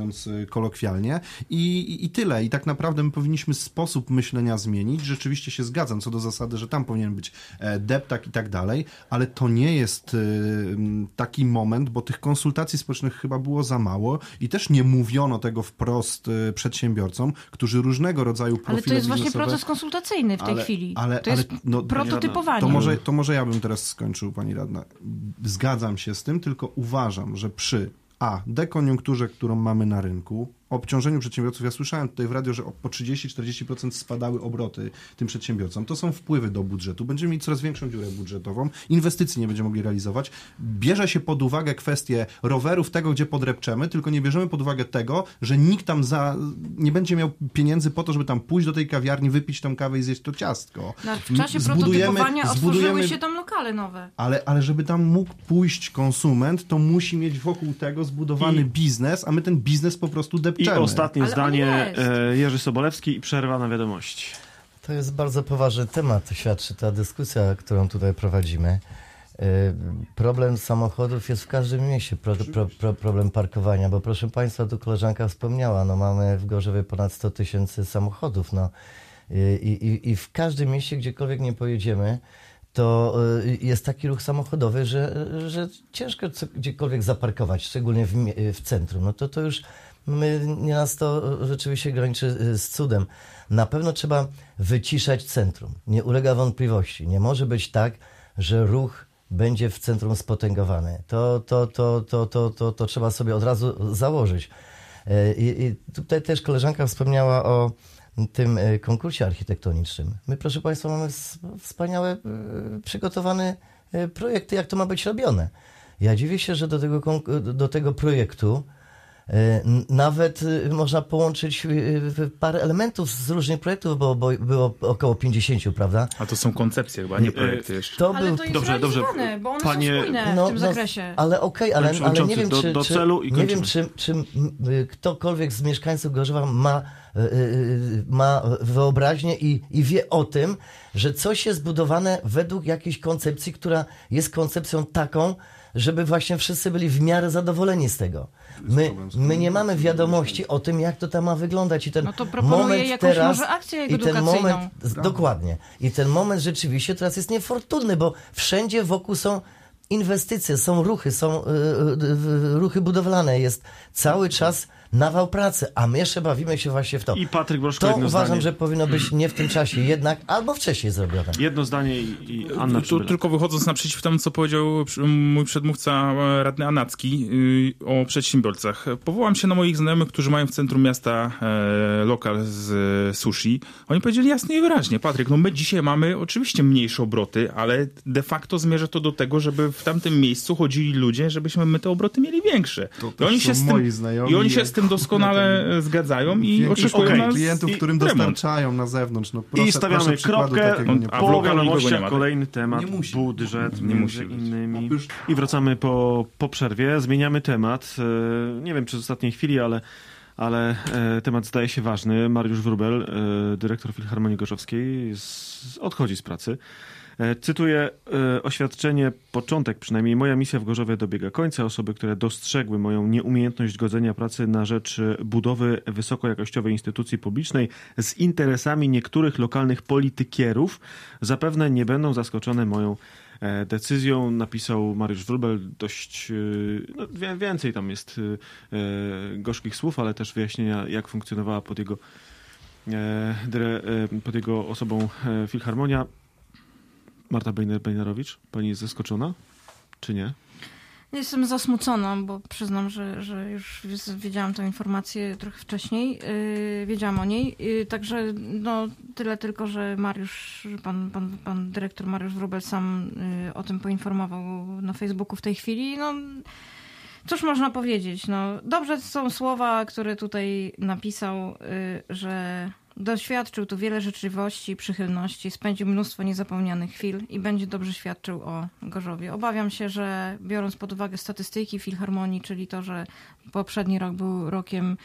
mówiąc kolokwialnie. I, i, I tyle. I tak naprawdę my powinniśmy sposób myślenia zmienić. Rzeczywiście się zgadzam co do zasady, że tam powinien być deptak i tak dalej, ale to nie jest taki moment, bo tych konsultacji społecznych chyba było za mało i też nie mówiono tego wprost przedsiębiorcom, którzy różnego rodzaju profile Ale to jest właśnie biznesowe... proces konsultacyjny w tej ale, chwili. Ale, to ale, jest no, prototypowanie. To może, to może ja bym teraz skończył, pani radna. Zgadzam się z tym, tylko uważam, że przy a. dekoniunkturze, którą mamy na rynku, obciążeniu przedsiębiorców. Ja słyszałem tutaj w radio, że po trzydzieści do czterdziestu procent spadały obroty tym przedsiębiorcom. To są wpływy do budżetu. Będziemy mieć coraz większą dziurę budżetową. Inwestycji nie będziemy mogli realizować. Bierze się pod uwagę kwestię rowerów, tego, gdzie podrepczemy, tylko nie bierzemy pod uwagę tego, że nikt tam za, nie będzie miał pieniędzy po to, żeby tam pójść do tej kawiarni, wypić tą kawę i zjeść to ciastko. No, w czasie Zbudujemy, prototypowania zbudujemy, otworzyły się tam lokale nowe. Ale, ale żeby tam mógł pójść konsument, to musi mieć wokół tego zbudowany I, biznes, a my ten biznes po prostu depczemy. I ostatnie ale zdanie. Jerzy Sobolewski i przerwa na wiadomości. To jest bardzo poważny temat, świadczy ta dyskusja, którą tutaj prowadzimy. Problem samochodów jest w każdym mieście, pro, pro, pro, problem parkowania, bo proszę Państwa, tu koleżanka wspomniała, no mamy w Gorzowie ponad sto tysięcy samochodów, no i, i, i w każdym mieście, gdziekolwiek nie pojedziemy, to jest taki ruch samochodowy, że, że ciężko co, gdziekolwiek zaparkować, szczególnie w, w centrum, no to to już My, nie nas to rzeczywiście graniczy z cudem. Na pewno trzeba wyciszać centrum. Nie ulega wątpliwości. Nie może być tak, że ruch będzie w centrum spotęgowany. To, to, to, to, to, to, to trzeba sobie od razu założyć. I, i tutaj też koleżanka wspomniała o tym konkursie architektonicznym. My, proszę Państwa, mamy wspaniałe przygotowane projekty, jak to ma być robione. Ja dziwię się, że do tego, do tego projektu nawet można połączyć parę elementów z różnych projektów, bo, bo było około pięćdziesięciu, prawda? A to są koncepcje chyba, nie projekty jeszcze. To ale był... to jest dobrze, dobrze, bo one Panie... są spójne no, w tym no, zakresie. Ale okej, okay, ale, ale nie wiem, do, czy, do czy, celu i nie wiem czy, czy ktokolwiek z mieszkańców Gorzowa ma, ma wyobraźnię i, i wie o tym, że coś jest budowane według jakiejś koncepcji, która jest koncepcją taką, żeby właśnie wszyscy byli w miarę zadowoleni z tego. My, my nie mamy wiadomości o tym, jak to tam ma wyglądać i ten no to proponuję moment jakąś teraz może akcję i ten edukacyjną. moment, dokładnie. I ten moment rzeczywiście teraz jest niefortunny, bo wszędzie wokół są inwestycje, są ruchy, są y, y, ruchy budowlane, jest cały czas nawał pracy, a my jeszcze bawimy się właśnie w to. I Patryk Broszko, to jedno uważam, zdanie. że powinno być nie w tym czasie jednak, albo wcześniej zrobione. Jedno zdanie i, i Anna tu, tylko wychodząc naprzeciw temu, co powiedział mój przedmówca radny Anacki yy, o przedsiębiorcach. Powołam się na moich znajomych, którzy mają w centrum miasta e, lokal z e, sushi. Oni powiedzieli jasno i wyraźnie, Patryk, no my dzisiaj mamy oczywiście mniejsze obroty, ale de facto zmierza to do tego, żeby w tamtym miejscu chodzili ludzie, żebyśmy my te obroty mieli większe. To I oni się z tym, i oni się z tym doskonale zgadzają i oczekują okay, nas klientów, i którym remont. dostarczają na zewnątrz. No proszę, I stawiamy proszę kropkę, a po w wiadomościach kolejny temat, nie musi. budżet Nie między musi być. innymi. I wracamy po, po przerwie, zmieniamy temat. Nie wiem, czy z ostatniej chwili, ale, ale temat zdaje się ważny. Mariusz Wróbel, dyrektor Filharmonii Gorzowskiej, z, odchodzi z pracy. Cytuję e, oświadczenie, początek przynajmniej. Moja misja w Gorzowie dobiega końca. Osoby, które dostrzegły moją nieumiejętność godzenia pracy na rzecz budowy wysokojakościowej instytucji publicznej z interesami niektórych lokalnych politykierów, zapewne nie będą zaskoczone moją e, decyzją. Napisał Mariusz Wróbel dość, e, no, wie, więcej tam jest e, gorzkich słów, ale też wyjaśnienia, jak funkcjonowała pod jego, e, dyre, e, pod jego osobą e, Filharmonia. Marta Bejner-Bejnerowicz, pani jest zaskoczona, czy nie? Jestem zasmucona, bo przyznam, że, że już wiedziałam tę informację trochę wcześniej, yy, wiedziałam o niej, yy, także no, tyle tylko, że Mariusz, pan, pan, pan dyrektor Mariusz Wróbel sam yy, o tym poinformował na Facebooku w tej chwili. No, cóż można powiedzieć? No, dobrze są słowa, które tutaj napisał, yy, że doświadczył tu wiele życzliwości, przychylności, spędził mnóstwo niezapomnianych chwil i będzie dobrze świadczył o Gorzowie. Obawiam się, że biorąc pod uwagę statystyki Filharmonii, czyli to, że poprzedni rok był rokiem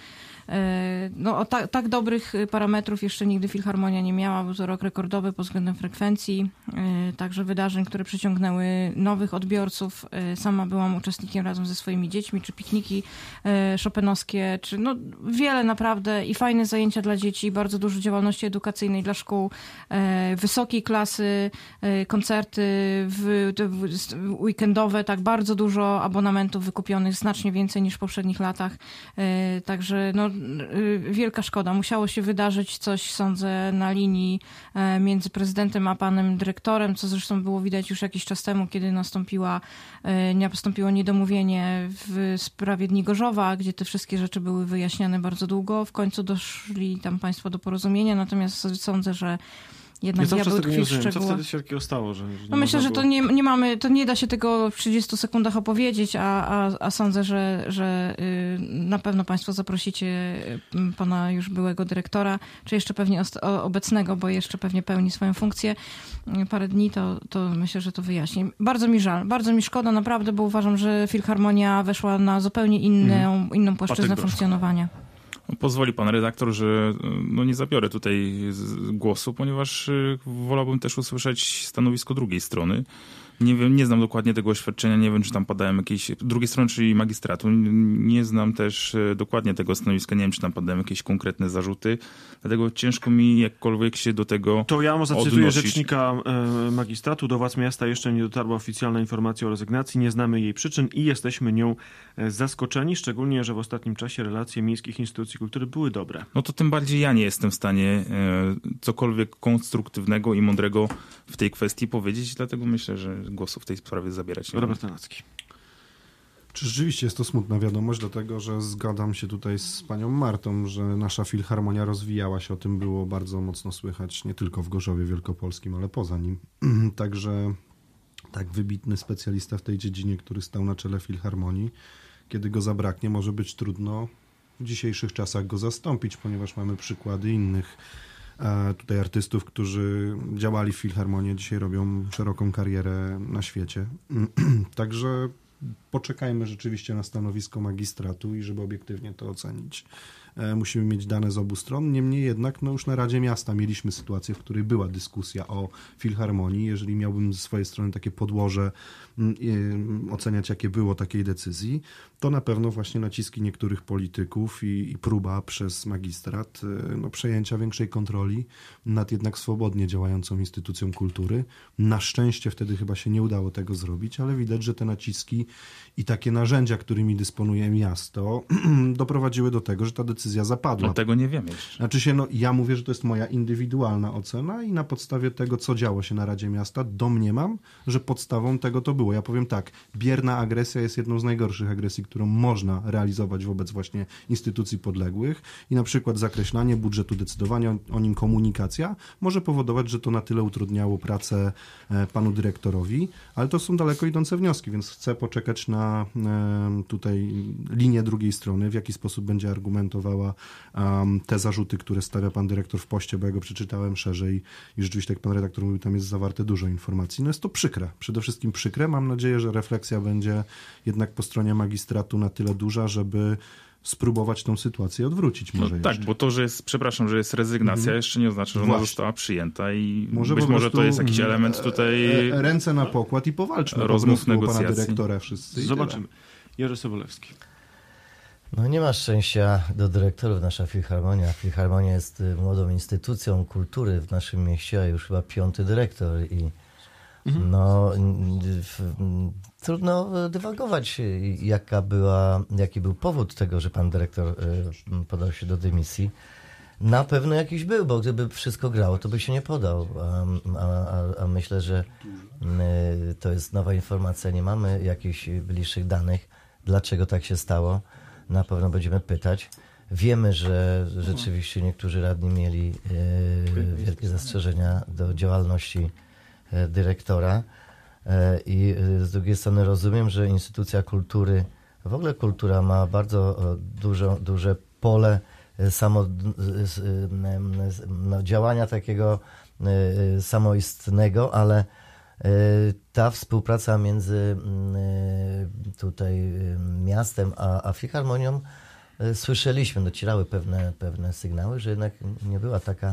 No, o ta, tak dobrych parametrów jeszcze nigdy Filharmonia nie miała. Był to rok rekordowy pod względem frekwencji, także wydarzeń, które przyciągnęły nowych odbiorców. Sama byłam uczestnikiem razem ze swoimi dziećmi, czy pikniki chopinowskie, czy no wiele naprawdę i fajne zajęcia dla dzieci, bardzo dużo działalności edukacyjnej dla szkół, wysokiej klasy, koncerty w, w, weekendowe, tak bardzo dużo abonamentów wykupionych, znacznie więcej niż w poprzednich latach. Także no, wielka szkoda. Musiało się wydarzyć coś, sądzę, na linii między prezydentem a panem dyrektorem, co zresztą było widać już jakiś czas temu, kiedy nastąpiła, nastąpiło niedomówienie w sprawie Dni Gorzowa, gdzie te wszystkie rzeczy były wyjaśniane bardzo długo. W końcu doszli tam państwo do porozumienia, natomiast sądzę, że jednak ja diabeł tkwi w szczegółach. Co wtedy się takiego stało? Że, że no myślę, że to nie, nie mamy, to nie da się tego w trzydziestu sekundach opowiedzieć, a, a, a sądzę, że, że y, na pewno państwo zaprosicie y, pana już byłego dyrektora, czy jeszcze pewnie ost- obecnego, bo jeszcze pewnie pełni swoją funkcję y, parę dni, to, to myślę, że to wyjaśni. Bardzo mi żal, bardzo mi szkoda naprawdę, bo uważam, że Filharmonia weszła na zupełnie inną, mm. inną płaszczyznę funkcjonowania. Pozwoli pan redaktor, że no nie zabiorę tutaj głosu, ponieważ wolałbym też usłyszeć stanowisko drugiej strony. Nie wiem, nie znam dokładnie tego oświadczenia, nie wiem, czy tam padają jakieś, drugiej strony, czyli magistratu, nie znam też dokładnie tego stanowiska, nie wiem, czy tam padają jakieś konkretne zarzuty, dlatego ciężko mi jakkolwiek się do tego To ja zacytuję odnosić. rzecznika e, magistratu. Do władz miasta jeszcze nie dotarła oficjalna informacja o rezygnacji, nie znamy jej przyczyn i jesteśmy nią zaskoczeni, szczególnie, że w ostatnim czasie relacje miejskich instytucji kultury były dobre. No to tym bardziej ja nie jestem w stanie e, cokolwiek konstruktywnego i mądrego w tej kwestii powiedzieć, dlatego myślę, że głosu w tej sprawie zabierać nie Robert Tanacki. Czy rzeczywiście jest to smutna wiadomość, dlatego że zgadzam się tutaj z panią Martą, że nasza Filharmonia rozwijała się, o tym było bardzo mocno słychać nie tylko w Gorzowie Wielkopolskim, ale poza nim. Także tak wybitny specjalista w tej dziedzinie, który stał na czele Filharmonii, kiedy go zabraknie, może być trudno w dzisiejszych czasach go zastąpić, ponieważ mamy przykłady innych tutaj artystów, którzy działali w Filharmonii, dzisiaj robią szeroką karierę na świecie. Także poczekajmy rzeczywiście na stanowisko magistratu i żeby obiektywnie to ocenić, musimy mieć dane z obu stron. Niemniej jednak no już na Radzie Miasta mieliśmy sytuację, w której była dyskusja o Filharmonii. Jeżeli miałbym ze swojej strony takie podłoże oceniać, jakie było takiej decyzji, to na pewno właśnie naciski niektórych polityków i, i próba przez magistrat no, przejęcia większej kontroli nad jednak swobodnie działającą instytucją kultury. Na szczęście wtedy chyba się nie udało tego zrobić, ale widać, że te naciski i takie narzędzia, którymi dysponuje miasto, doprowadziły do tego, że ta decyzja zapadła. No tego nie wiem jeszcze. Znaczy się, no ja mówię, że to jest moja indywidualna ocena i na podstawie tego, co działo się na Radzie Miasta, domniemam, że podstawą tego to było. Ja powiem tak, bierna agresja jest jedną z najgorszych agresji, którą można realizować wobec właśnie instytucji podległych i na przykład zakreślanie budżetu, decydowanie o, o nim, komunikacja może powodować, że to na tyle utrudniało pracę e, panu dyrektorowi, ale to są daleko idące wnioski, więc chcę poczekać na e, tutaj linię drugiej strony, w jaki sposób będzie argumentowała um, te zarzuty, które stawia pan dyrektor w poście, bo ja go przeczytałem szerzej i rzeczywiście, jak pan redaktor mówił, tam jest zawarte dużo informacji. No jest to przykre, przede wszystkim przykre. Mam nadzieję, że refleksja będzie jednak po stronie magistratu na tyle duża, żeby spróbować tą sytuację odwrócić może no tak, bo to, że jest, przepraszam, że jest rezygnacja, mhm. jeszcze nie oznacza, że Właśnie. ona została przyjęta i może być może to jest jakiś element tutaj ręce na pokład i powalczmy rozmów, po negocjacji. Pana dyrektora wszyscy. Zobaczymy. Jerzy Sobolewski. No nie ma szczęścia do dyrektorów nasza Filharmonia. Filharmonia jest młodą instytucją kultury w naszym mieście, a już chyba piąty dyrektor i mhm. no w, trudno dywagować, jaka była, jaki był powód tego, że pan dyrektor podał się do dymisji. Na pewno jakiś był, bo gdyby wszystko grało, to by się nie podał. A, a, a myślę, że to jest nowa informacja. Nie mamy jakichś bliższych danych, dlaczego tak się stało. Na pewno będziemy pytać. Wiemy, że rzeczywiście niektórzy radni mieli e, wielkie zastrzeżenia do działalności e, dyrektora e, i e, z drugiej strony rozumiem, że instytucja kultury, w ogóle kultura ma bardzo e, dużo, duże pole e, samo, e, no, działania takiego e, samoistnego, ale ta współpraca między tutaj miastem a, a Filharmonią słyszeliśmy, docierały pewne, pewne sygnały, że jednak nie była taka,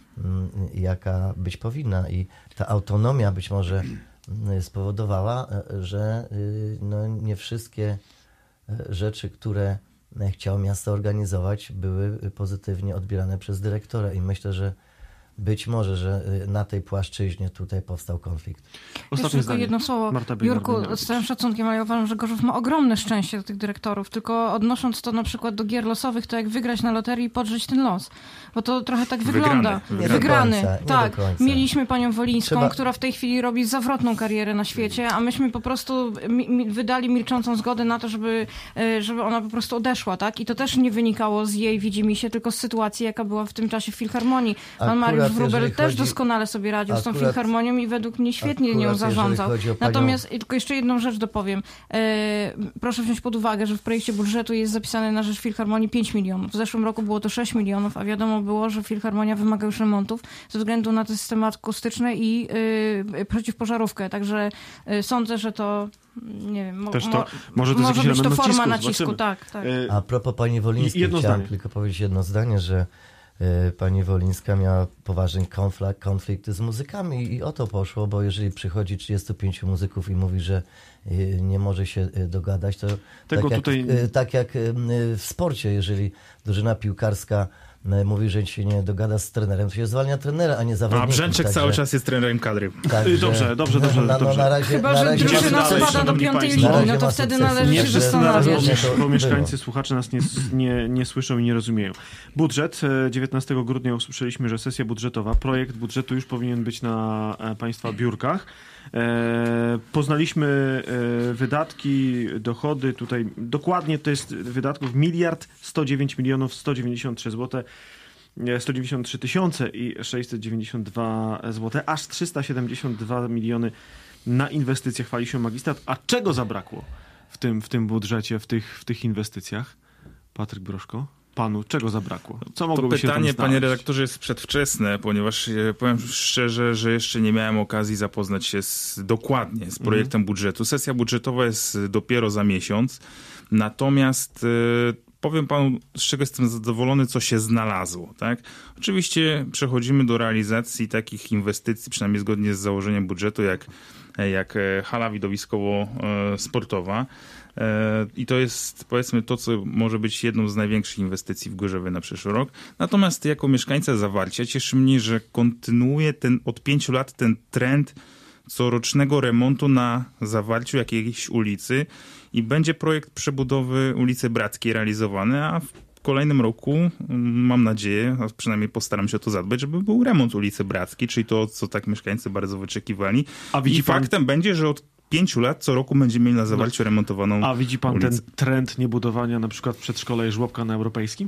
jaka być powinna i ta autonomia być może spowodowała, że no, nie wszystkie rzeczy, które chciało miasto organizować, były pozytywnie odbierane przez dyrektora i myślę, że być może, że na tej płaszczyźnie tutaj powstał konflikt. Jeszcze tylko jedno słowo. Marta Jurku, z całym szacunkiem, ale ja uważam, że Gorzów ma ogromne szczęście do tych dyrektorów, tylko odnosząc to na przykład do gier losowych, to jak wygrać na loterii i podrzeć ten los. Bo to trochę tak wygląda. Wygrany. Wygrany. Nie do końca, tak. nie do końca. Mieliśmy panią Wolińską, Trzeba... która w tej chwili robi zawrotną karierę na świecie, a myśmy po prostu mi, mi, wydali milczącą zgodę na to, żeby, żeby ona po prostu odeszła, tak? I to też nie wynikało z jej widzimisię, tylko z sytuacji, jaka była w tym czasie w Filharmonii. Pan Akurat, Mariusz Wróbel też chodzi... doskonale sobie radził Akurat... z tą Filharmonią i według mnie świetnie Akurat, nią zarządzał. panią... Natomiast tylko jeszcze jedną rzecz dopowiem. E, proszę wziąć pod uwagę, że w projekcie budżetu jest zapisane na rzecz Filharmonii pięć milionów. W zeszłym roku było to sześć milionów, a wiadomo było, że Filharmonia wymaga już remontów ze względu na te systemy akustyczne i y, przeciwpożarówkę. Także y, sądzę, że to nie wiem, mo, Też to, mo, może to, może być to forma nacisku, nacisku, zobaczymy. tak, tak. A propos pani Wolińskiej, jedno chciałem zdanie. tylko powiedzieć jedno zdanie, że y, pani Wolińska miała poważny konflikt, konflikt z muzykami i o to poszło, bo jeżeli przychodzi trzydziestu pięciu muzyków i mówi, że y, nie może się y, dogadać, to Tego tak jak, tutaj... y, tak jak y, w sporcie, jeżeli drużyna piłkarska mówi, że się nie dogada z trenerem, to się zwalnia trenera, a nie zawodników. A Brzęczek także, cały czas jest trenerem kadry. Także, Dobrze, dobrze, dobrze. No, no, dobrze. na razie, Chyba, na że razie drużyna dalej, spada do szanowni piątej państwo. ligi, no Na to razie wtedy ma należy Nie się sukcesy. wszyscy na zastanawiać. razie, To bo mieszkańcy, było. słuchacze nas nie, nie, nie słyszą i nie rozumieją. Budżet. dziewiętnastego grudnia usłyszeliśmy, że sesja budżetowa, projekt budżetu już powinien być na e, państwa biurkach. E, poznaliśmy e, wydatki, dochody. Tutaj dokładnie to jest wydatków miliard sto dziewięć milionów sto dziewięćdziesiąt trzy złote. sto dziewięćdziesiąt trzy tysiące i sześćset dziewięćdziesiąt dwa złote, aż trzysta siedemdziesiąt dwa miliony na inwestycje, chwali się magistrat. A czego zabrakło w tym, w tym budżecie, w tych, w tych inwestycjach? Patryk Broszko, panu czego zabrakło? Co To mogłoby się tam pytanie, znaleźć? panie redaktorze, jest przedwczesne, ponieważ e, powiem szczerze, że jeszcze nie miałem okazji zapoznać się z, dokładnie z projektem Mhm. budżetu. Sesja budżetowa jest dopiero za miesiąc, natomiast e, powiem panu, z czego jestem zadowolony, co się znalazło. Tak? Oczywiście przechodzimy do realizacji takich inwestycji, przynajmniej zgodnie z założeniem budżetu, jak, jak hala widowiskowo-sportowa. I to jest, powiedzmy, to, co może być jedną z największych inwestycji w Gorzowie na przyszły rok. Natomiast jako mieszkańca Zawarcia cieszy mnie, że kontynuuje ten, od pięciu lat ten trend corocznego remontu na Zawarciu jakiejś ulicy i będzie projekt przebudowy ulicy Brackiej realizowany, a w kolejnym roku mam nadzieję, a przynajmniej postaram się o to zadbać, żeby był remont ulicy Brackiej, czyli to, co tak mieszkańcy bardzo wyczekiwali. A widzi I pan... faktem będzie, że od pięciu lat co roku będziemy mieli na Zawarciu no. remontowaną A widzi pan ulicę. ten trend niebudowania na przykład przedszkola i żłobka na europejskim?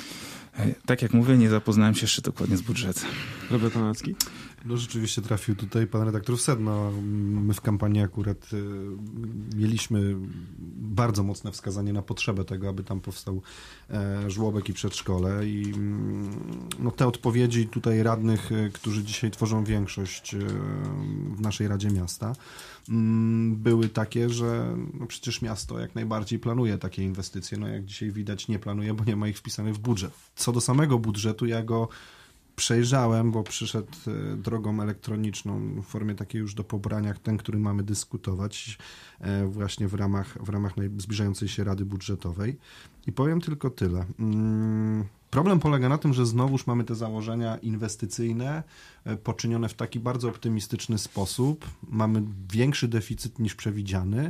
Tak jak mówię, nie zapoznałem się jeszcze dokładnie z budżetem. Robert Tanacki? No rzeczywiście trafił tutaj pan redaktor w sedno. My w kampanii akurat y, mieliśmy bardzo mocne wskazanie na potrzebę tego, aby tam powstał e, żłobek i przedszkole i mm, no, te odpowiedzi tutaj radnych, y, którzy dzisiaj tworzą większość y, w naszej Radzie Miasta, mm, były takie, że no, przecież miasto jak najbardziej planuje takie inwestycje. No jak dzisiaj widać nie planuje, bo nie ma ich wpisanych w budżet. Co do samego budżetu, ja go przejrzałem, bo przyszedł drogą elektroniczną w formie takiej już do pobrania, ten, który mamy dyskutować właśnie w ramach, w ramach zbliżającej się Rady Budżetowej. I powiem tylko tyle. Problem polega na tym, że znowuż mamy te założenia inwestycyjne poczynione w taki bardzo optymistyczny sposób. Mamy większy deficyt niż przewidziany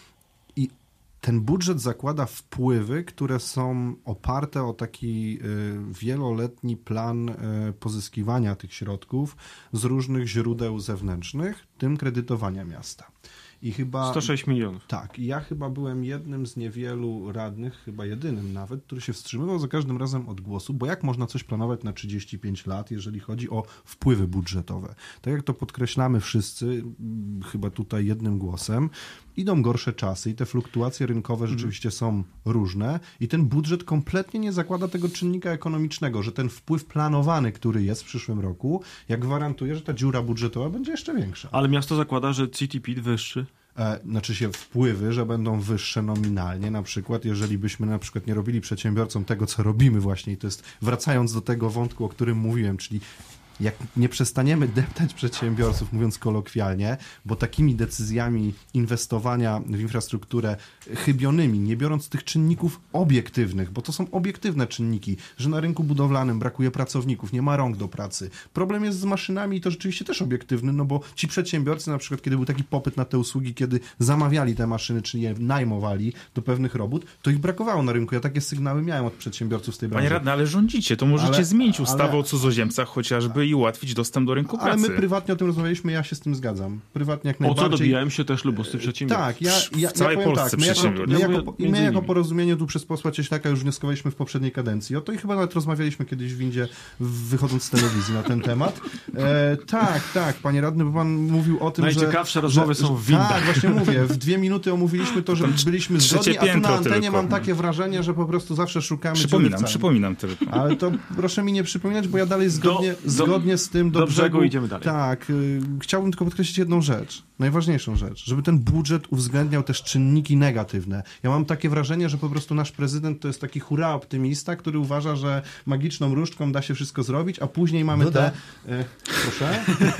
i ten budżet zakłada wpływy, które są oparte o taki wieloletni plan pozyskiwania tych środków z różnych źródeł zewnętrznych, w tym kredytowania miasta. I chyba, sto sześć milionów. Tak, i ja chyba byłem jednym z niewielu radnych, chyba jedynym nawet, który się wstrzymywał za każdym razem od głosu, bo jak można coś planować na trzydzieści pięć lat, jeżeli chodzi o wpływy budżetowe? Tak jak to podkreślamy wszyscy, chyba tutaj jednym głosem, idą gorsze czasy i te fluktuacje rynkowe rzeczywiście są różne i ten budżet kompletnie nie zakłada tego czynnika ekonomicznego, że ten wpływ planowany, który jest w przyszłym roku, jak gwarantuje, że ta dziura budżetowa będzie jeszcze większa. Ale miasto zakłada, że C T P wyższy. e, znaczy się wpływy, że będą wyższe nominalnie, na przykład jeżeli byśmy na przykład nie robili przedsiębiorcom tego, co robimy właśnie i to jest, wracając do tego wątku, o którym mówiłem, czyli jak nie przestaniemy deptać przedsiębiorców, mówiąc kolokwialnie, bo takimi decyzjami inwestowania w infrastrukturę chybionymi, nie biorąc tych czynników obiektywnych, bo to są obiektywne czynniki, że na rynku budowlanym brakuje pracowników, nie ma rąk do pracy. Problem jest z maszynami i to rzeczywiście też obiektywny, no bo ci przedsiębiorcy na przykład, kiedy był taki popyt na te usługi, kiedy zamawiali te maszyny, czy je najmowali do pewnych robót, to ich brakowało na rynku. Ja takie sygnały miałem od przedsiębiorców z tej branży. Panie radny, ale rządzicie, to możecie ale, zmienić ustawę ale, o cudzoziemcach chociażby i ułatwić dostęp do rynku pracy. Ale my prywatnie o tym rozmawialiśmy, ja się z tym zgadzam. Prywatnie jak o najbardziej. co dobijałem się też lubosty przedsiębiorców. Tak, ja, ja, w całej ja powiem Polsce tak, my jako, przedsiębiorcy. my Ja jako, mówię, my jako innymi. porozumienie tu przez posła Cieślaka już wnioskowaliśmy w poprzedniej kadencji. O to i chyba nawet rozmawialiśmy kiedyś w windzie, wychodząc z telewizji na ten temat. E, tak, tak, panie radny, bo pan mówił o tym, Najciekawsze że... rozmowy że, są w windach. Tak, właśnie mówię. W dwie minuty omówiliśmy to, że byliśmy zgodni, a tu na antenie tylko. mam takie wrażenie, że po prostu zawsze szukamy... Przypominam, przypominam tylko. Ale to proszę mi nie przypominać, bo ja dalej zgodnie, do, zgodnie z tym do, do brzegu brzegu idziemy dalej. Tak, y, chciałbym tylko podkreślić jedną rzecz, najważniejszą rzecz, żeby ten budżet uwzględniał też czynniki negatywne. Ja mam takie wrażenie, że po prostu nasz prezydent to jest taki hura optymista, który uważa, że magiczną różdżką da się wszystko zrobić, a później mamy Duda. te... Y, proszę?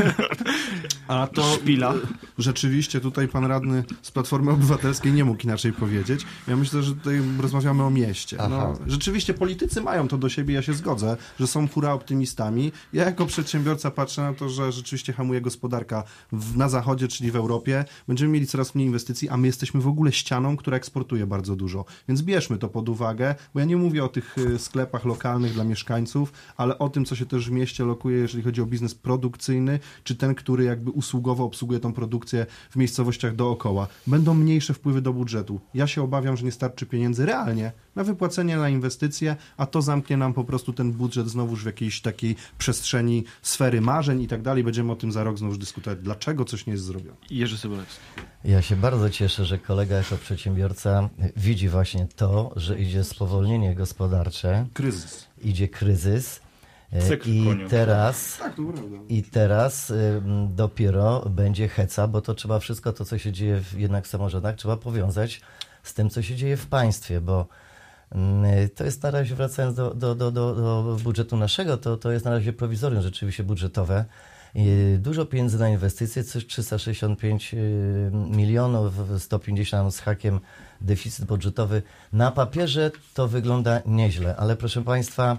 A to Szpila. Rzeczywiście tutaj pan radny z Platformy Obywatelskiej nie mógł inaczej powiedzieć. Ja myślę, że tutaj rozmawiamy o mieście. No, rzeczywiście politycy mają to do siebie, ja się zgodzę, że są hura optymistami. Ja jako przedsiębiorca patrzę na to, że rzeczywiście hamuje gospodarka w, na zachodzie, czyli w Europie. Będziemy mieli coraz mniej inwestycji, a my jesteśmy w ogóle ścianą, która eksportuje bardzo dużo. Więc bierzmy to pod uwagę, bo ja nie mówię o tych y, sklepach lokalnych dla mieszkańców, ale o tym, co się też w mieście lokuje, jeżeli chodzi o biznes produkcyjny, czy ten, który jakby usługowo obsługuje tą produkcję w miejscowościach dookoła. Będą mniejsze wpływy do budżetu. Ja się obawiam, że nie starczy pieniędzy realnie na wypłacenie, na inwestycje, a to zamknie nam po prostu ten budżet znowuż w jakiejś takiej przestrzeni sfery marzeń i tak dalej. Będziemy o tym za rok znowuż dyskutować, dlaczego coś nie jest zrobione. Jerzy Sobolewski. Ja się bardzo cieszę, że kolega jako przedsiębiorca widzi właśnie to, że idzie spowolnienie gospodarcze, Kryzys. idzie kryzys. Cykl I koniunkturowy. teraz, Tak, to prawda. I teraz y, dopiero będzie heca, bo to trzeba wszystko to, co się dzieje w, jednak w samorządach, trzeba powiązać z tym, co się dzieje w państwie, bo y, to jest na razie, wracając do, do, do, do, do budżetu naszego, to, to jest na razie prowizorium rzeczywiście budżetowe. Y, dużo pieniędzy na inwestycje, coś trzysta sześćdziesiąt pięć y, milionów, sto pięćdziesiąt z hakiem deficyt budżetowy. Na papierze to wygląda nieźle, ale proszę państwa,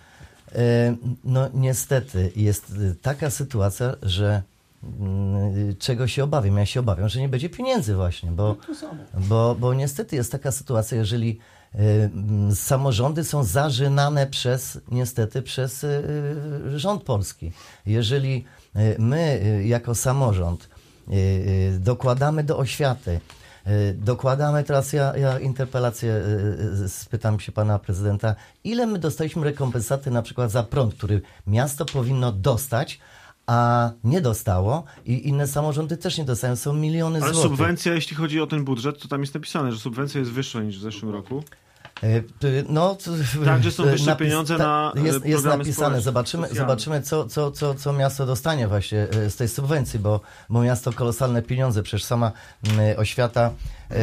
no niestety jest taka sytuacja, że czego się obawiam? Ja się obawiam, że nie będzie pieniędzy właśnie, bo, bo, bo niestety jest taka sytuacja, jeżeli y, samorządy są zażynane przez, niestety przez y, rząd polski. Jeżeli y, my y, jako samorząd y, y, dokładamy do oświaty, dokładamy, teraz ja, ja interpelację spytam się pana prezydenta, ile my dostaliśmy rekompensaty na przykład za prąd, który miasto powinno dostać, a nie dostało i inne samorządy też nie dostają, są miliony Ale złotych. subwencja, jeśli chodzi o ten budżet, to tam jest napisane, że subwencja jest wyższa niż w zeszłym roku. No, Także są wyższe napis- pieniądze na jest, jest programy napisane, społeczne, zobaczymy, socjalne. zobaczymy co, co, co, co miasto dostanie właśnie z tej subwencji, bo, bo miasto kolosalne pieniądze, przecież sama mm, oświata, e, e,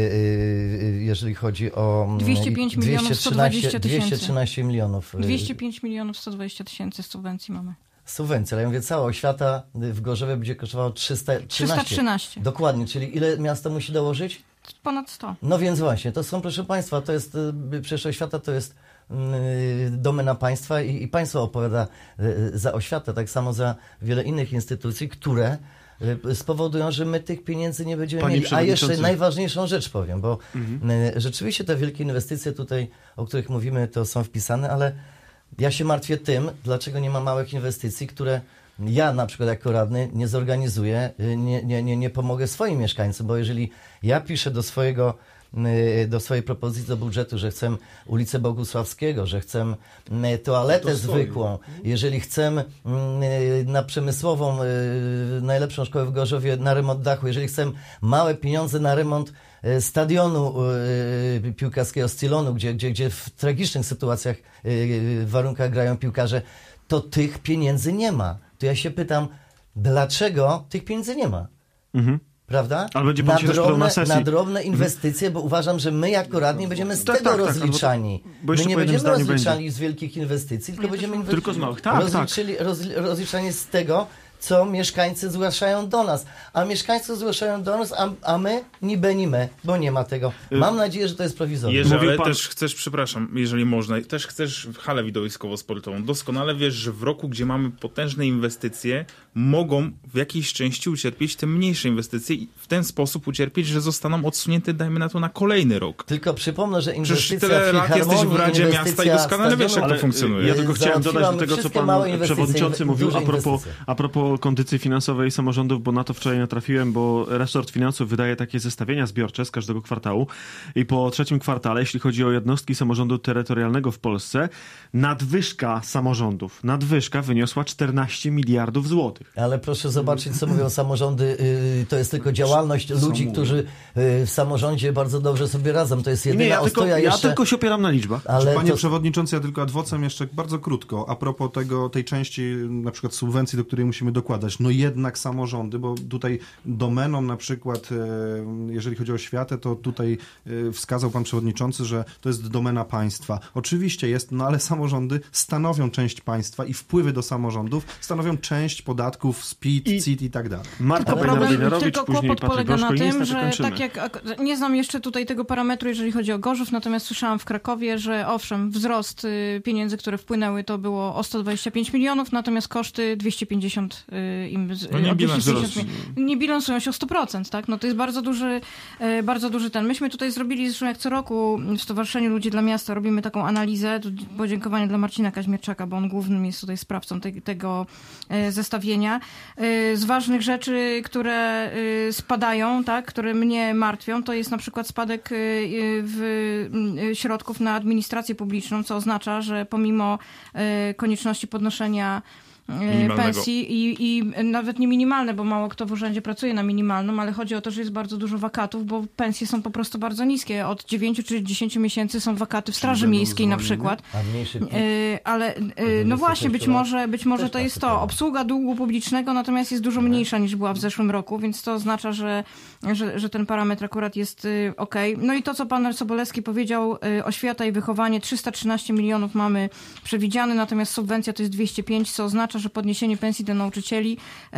e, jeżeli chodzi o mm, dwieście pięć milionów sto dwadzieścia tysięcy. dwieście trzynaście milionów. e, dwieście pięć milionów sto dwadzieścia tysięcy z subwencji mamy. Subwencja, ale ja mówię, cała oświata w Gorzowie będzie kosztowało trzysta trzynaście. trzysta trzynaście. Dokładnie, czyli ile miasto musi dołożyć? Ponad sto. No więc właśnie, to są, proszę państwa, to jest, y, przecież oświata to jest y, domena państwa i, i państwo opowiada y, za oświatę, tak samo za wiele innych instytucji, które y, spowodują, że my tych pieniędzy nie będziemy Panie mieli. A jeszcze przewodniczący. najważniejszą rzecz powiem, bo Mhm. y, rzeczywiście te wielkie inwestycje tutaj, o których mówimy, to są wpisane, ale ja się martwię tym, dlaczego nie ma małych inwestycji, które ja na przykład jako radny nie zorganizuję, nie, nie, nie, nie pomogę swoim mieszkańcom, bo jeżeli ja piszę do swojego, do swojej propozycji do budżetu, że chcę ulicę Bogusławskiego, że chcę toaletę To zwykłą, jeżeli chcę na Przemysłową najlepszą szkołę w Gorzowie na remont dachu, jeżeli chcę małe pieniądze na remont stadionu piłkarskiego Stilonu, gdzie, gdzie, gdzie w tragicznych sytuacjach, w warunkach grają piłkarze, to tych pieniędzy nie ma. To ja się pytam, dlaczego tych pieniędzy nie ma? Mhm. prawda? Ale będzie pan na, się też pytał na drobne, sesji. na drobne inwestycje, bo uważam, że my jako radni będziemy z Tak, tego tak, tak, rozliczani. bo to- bo my jeszcze nie po jednym będziemy zdaniu rozliczani z wielkich inwestycji, tylko będziemy inwe- Tylko z małych, tak, rozliczyli, roz, rozliczani z tego, co mieszkańcy zgłaszają do nas. A mieszkańcy zgłaszają do nas, a, a my niby nie my, bo nie ma tego. Mam nadzieję, że to jest prowizorne. Jeżeli Mówił ale pan- też chcesz, przepraszam, jeżeli można, też chcesz halę widowiskowo-sportową. Doskonale wiesz, że w roku, gdzie mamy potężne inwestycje, mogą w jakiejś części ucierpieć te mniejsze inwestycje i w ten sposób ucierpieć, że zostaną odsunięte, dajmy na to, na kolejny rok. Tylko przypomnę, że Przecież inwestycja tyle w lat jesteś w Filharmonii, Radzie Miasta i inwestycja doskonale wiesz, jak to stadionu, funkcjonuje. Ja tylko chciałem dodać do Załatwiłam tego, co wszystkie pan małe inwestycje, przewodniczący mówił duże a propos, inwestycje. a propos kondycji finansowej samorządów, bo na to wczoraj natrafiłem, bo resort finansów wydaje takie zestawienia zbiorcze z każdego kwartału i po trzecim kwartale, jeśli chodzi o jednostki samorządu terytorialnego w Polsce, nadwyżka samorządów, nadwyżka wyniosła czternaście miliardów złotych. Ale proszę zobaczyć, co mówią samorządy. Yy, to jest tylko działalność ludzi, którzy yy, w samorządzie bardzo dobrze sobie radzą. To jest jedyna Nie, ja tylko, ostoja ja jeszcze... tylko się opieram na liczbach. Ale Panie to... przewodniczący, ja tylko adwocem jeszcze bardzo krótko, a propos tego, tej części na przykład subwencji, do której musimy dokładać. No jednak samorządy, bo tutaj domeną na przykład, e, jeżeli chodzi o oświatę, to tutaj e, wskazał pan przewodniczący, że to jest domena państwa. Oczywiście jest, no ale samorządy stanowią część państwa i wpływy do samorządów stanowią część podatków z P I T, I- C I T i tak dalej. Marta Problem, Bejnarowicz, tylko później kłopot Patryk polega na Broszko i tym, niestety że kończymy. tak jak ak- nie znam jeszcze tutaj tego parametru, jeżeli chodzi o Gorzów, natomiast słyszałam w Krakowie, że owszem, wzrost y, pieniędzy, które wpłynęły, to było o sto dwadzieścia pięć milionów, natomiast koszty dwieście pięćdziesiąt y, im z, No nie o dwieście bilansują pięćdziesiąt mi- nie bilansują się o sto procent, tak? No to jest bardzo duży, y, bardzo duży ten. Myśmy tutaj zrobili, zresztą jak co roku w Stowarzyszeniu Ludzi dla Miasta robimy taką analizę, tu podziękowanie dla Marcina Kaźmierczaka, bo on głównym jest tutaj sprawcą te, tego y, zestawienia. Y, z ważnych rzeczy, które y, spadają, tak, które mnie martwią, to jest na przykład spadek y, y, w y, środków na administrację publiczną, co oznacza, że pomimo y, konieczności podnoszenia y, Minimalnego. pensji i, i nawet nie minimalne, bo mało kto w urzędzie pracuje na minimalną, ale chodzi o to, że jest bardzo dużo wakatów, bo pensje są po prostu bardzo niskie. Od dziewięciu czy dziesięciu miesięcy są wakaty w Straży będą Miejskiej na zwolnieni? przykład. A mniejszy P I T. Yy, ale yy, no dwudziestu właśnie, być sześciu lat może, być może też to jest tacy to. problem. Obsługa długu publicznego natomiast jest dużo mniejsza niż była w zeszłym roku, więc to oznacza, że, że, że ten parametr akurat jest yy, okej. No i to, co pan Sobolewski powiedział, yy, oświata i wychowanie, trzysta trzynaście milionów mamy przewidziane, natomiast subwencja to jest dwieście pięć, co oznacza, że podniesienie pensji do nauczycieli yy,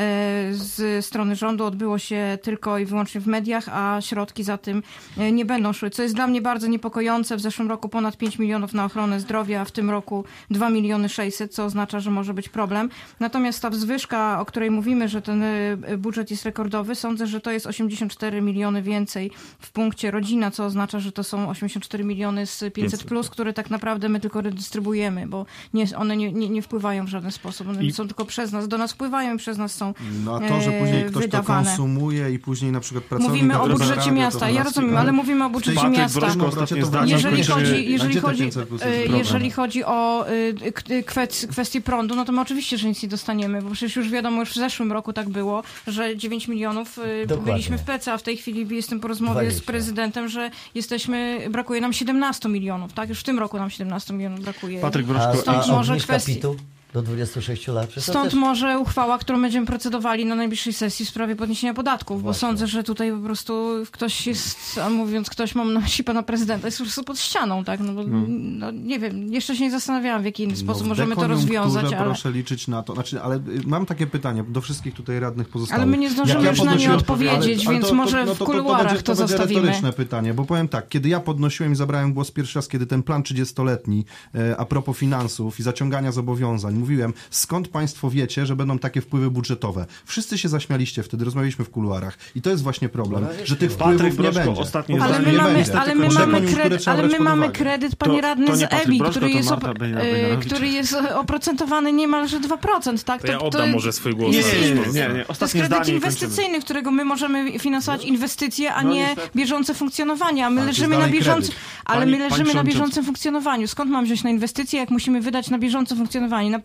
z strony rządu odbyło się tylko i wyłącznie w mediach, a środki za tym yy, nie będą szły, co jest dla mnie bardzo niepokojące. W zeszłym roku ponad pięć milionów na ochronę zdrowia, a w tym roku dwa miliony sześćset, co oznacza, że może być problem. Natomiast ta wzwyżka, o której mówimy, że ten y, budżet jest rekordowy, sądzę, że to jest osiemdziesiąt cztery miliony więcej w punkcie rodzina, co oznacza, że to są osiemdziesiąt cztery miliony z pięćset plus, które tak naprawdę my tylko redystrybuujemy, bo nie, one nie, nie, nie wpływają w żaden sposób. One I- są tylko przez nas, do nas wpływają i przez nas są No a to, że później e, ktoś wydawane. to konsumuje i później na przykład pracownik... Mówimy o który budżecie zarabia, miasta, to ja nas- rozumiem, ale mówimy o budżecie Patryk miasta. Broszko, Bracie, ostatnie to zdanie. Jeżeli kończymy. chodzi, jeżeli, Gdzie te chodzi, pięćset plus e, jest problem? jeżeli chodzi o y, k- y, kwest- kwestię prądu, no to my oczywiście, że nic nie dostaniemy, bo przecież już wiadomo, już w zeszłym roku tak było, że dziewięć milionów y, Dokładnie. byliśmy w plecy, a w tej chwili jestem po rozmowie dwadzieścia. z prezydentem, że jesteśmy, brakuje nam siedemnaście milionów, tak? Już w tym roku nam siedemnaście milionów brakuje. Patryk A, Broszko, Stąd a może obniżka kwestii- P I T-u do dwudziestu sześciu lat? Przecież to Stąd też... może uchwała, którą będziemy procedowali na najbliższej sesji w sprawie podniesienia podatków, bo Właśnie. sądzę, że tutaj po prostu ktoś jest, a mówiąc ktoś, mam na myśli pana prezydenta, jest po prostu pod ścianą, tak? No, bo, no nie wiem, jeszcze się nie zastanawiałam, w jaki inny sposób No, w możemy to dekoniunkturze rozwiązać, ale... proszę liczyć na to. Znaczy, ale y, mam takie pytanie do wszystkich tutaj radnych pozostałych. Ale my nie zdążymy Jak już na nie podnosiłem- odpowiedzieć, więc może no w to, kuluarach to, będzie, to to będzie zostawimy. retoryczne pytanie, bo powiem tak, kiedy ja podnosiłem i zabrałem głos pierwszy raz, kiedy ten plan trzydziestoletni e, a propos finansów i zaciągania zobowiązań, mówiłem, skąd państwo wiecie, że będą takie wpływy budżetowe. Wszyscy się zaśmialiście wtedy, rozmawialiśmy w kuluarach i to jest właśnie problem, że tych Patryk wpływów nie Broszko, będzie. ostatnie Po Ale prostu my nie mamy, będzie. ale my Tylko mamy, dekoniunkturę kredyt, trzeba ale brać my pod mamy uwagę. kredyt, panie To- radny, to nie z Patryk E B I, Broszko, który to jest, Marta op- Bejna- e, Bejnarowicz. który jest oprocentowany niemalże dwa procent, tak? To ja oddam może swój głos. Nie, na nie, coś nie, po prostu. nie, nie. To jest Ostatnie kredyt zdanie i inwestycyjny, kończymy. którego my możemy finansować inwestycje, a No nie niestety. bieżące funkcjonowanie, a my Ale to jest leżymy na dalej bieżącym, kredyt. ale Pani- my pani leżymy na przewodnicząca. bieżącym funkcjonowaniu. Skąd mam wziąć na inwestycje, jak musimy wydać na bieżące funkcjonowanie, na prąd,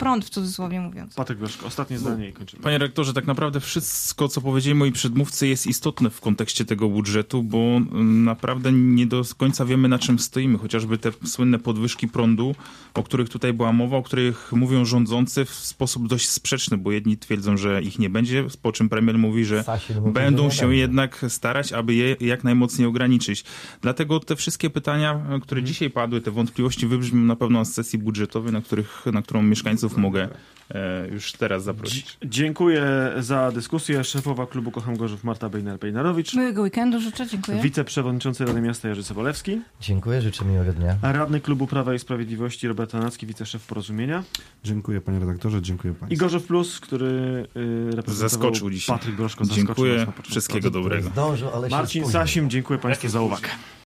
prąd, w cudzysłowie mówiąc. Patryk Broszko, ostatnie zdanie i kończymy. Panie rektorze, tak naprawdę wszystko, co powiedzieli moi przedmówcy, jest istotne w kontekście tego budżetu, bo naprawdę nie do końca wiemy, na czym stoimy. Chociażby te słynne podwyżki prądu, o których tutaj była mowa, o których mówią rządzący w sposób dość sprzeczny, bo jedni twierdzą, że ich nie będzie, po czym premier mówi, że Sasin mówi, będą że nie się będzie. jednak starać, aby je jak najmocniej ograniczyć. Dlatego te wszystkie pytania, które dzisiaj padły, te wątpliwości wybrzmią na pewno na sesji budżetowej, na, których, na którą mieszkańców mogę e, już teraz zaprosić. Dziękuję za dyskusję. Szefowa klubu Kocham Gorzów Marta Bejner-Bejnarowicz. Miłego weekendu życzę, dziękuję. Wiceprzewodniczący Rady Miasta Jerzy Sobolewski. Dziękuję, życzę miłego dnia. A radny klubu Prawa i Sprawiedliwości Robert Tanacki, wiceszef Porozumienia. Dziękuję panie redaktorze, dziękuję państwu. I Gorzów Plus, który y, reprezentował Zaskoczył dzisiaj. Patryk Broszko. Zaskoczył nas Dziękuję, na początku. wszystkiego dobrego. Zdążył, ale się Marcin spóźnił. Sasim, dziękuję państwu za uwagę.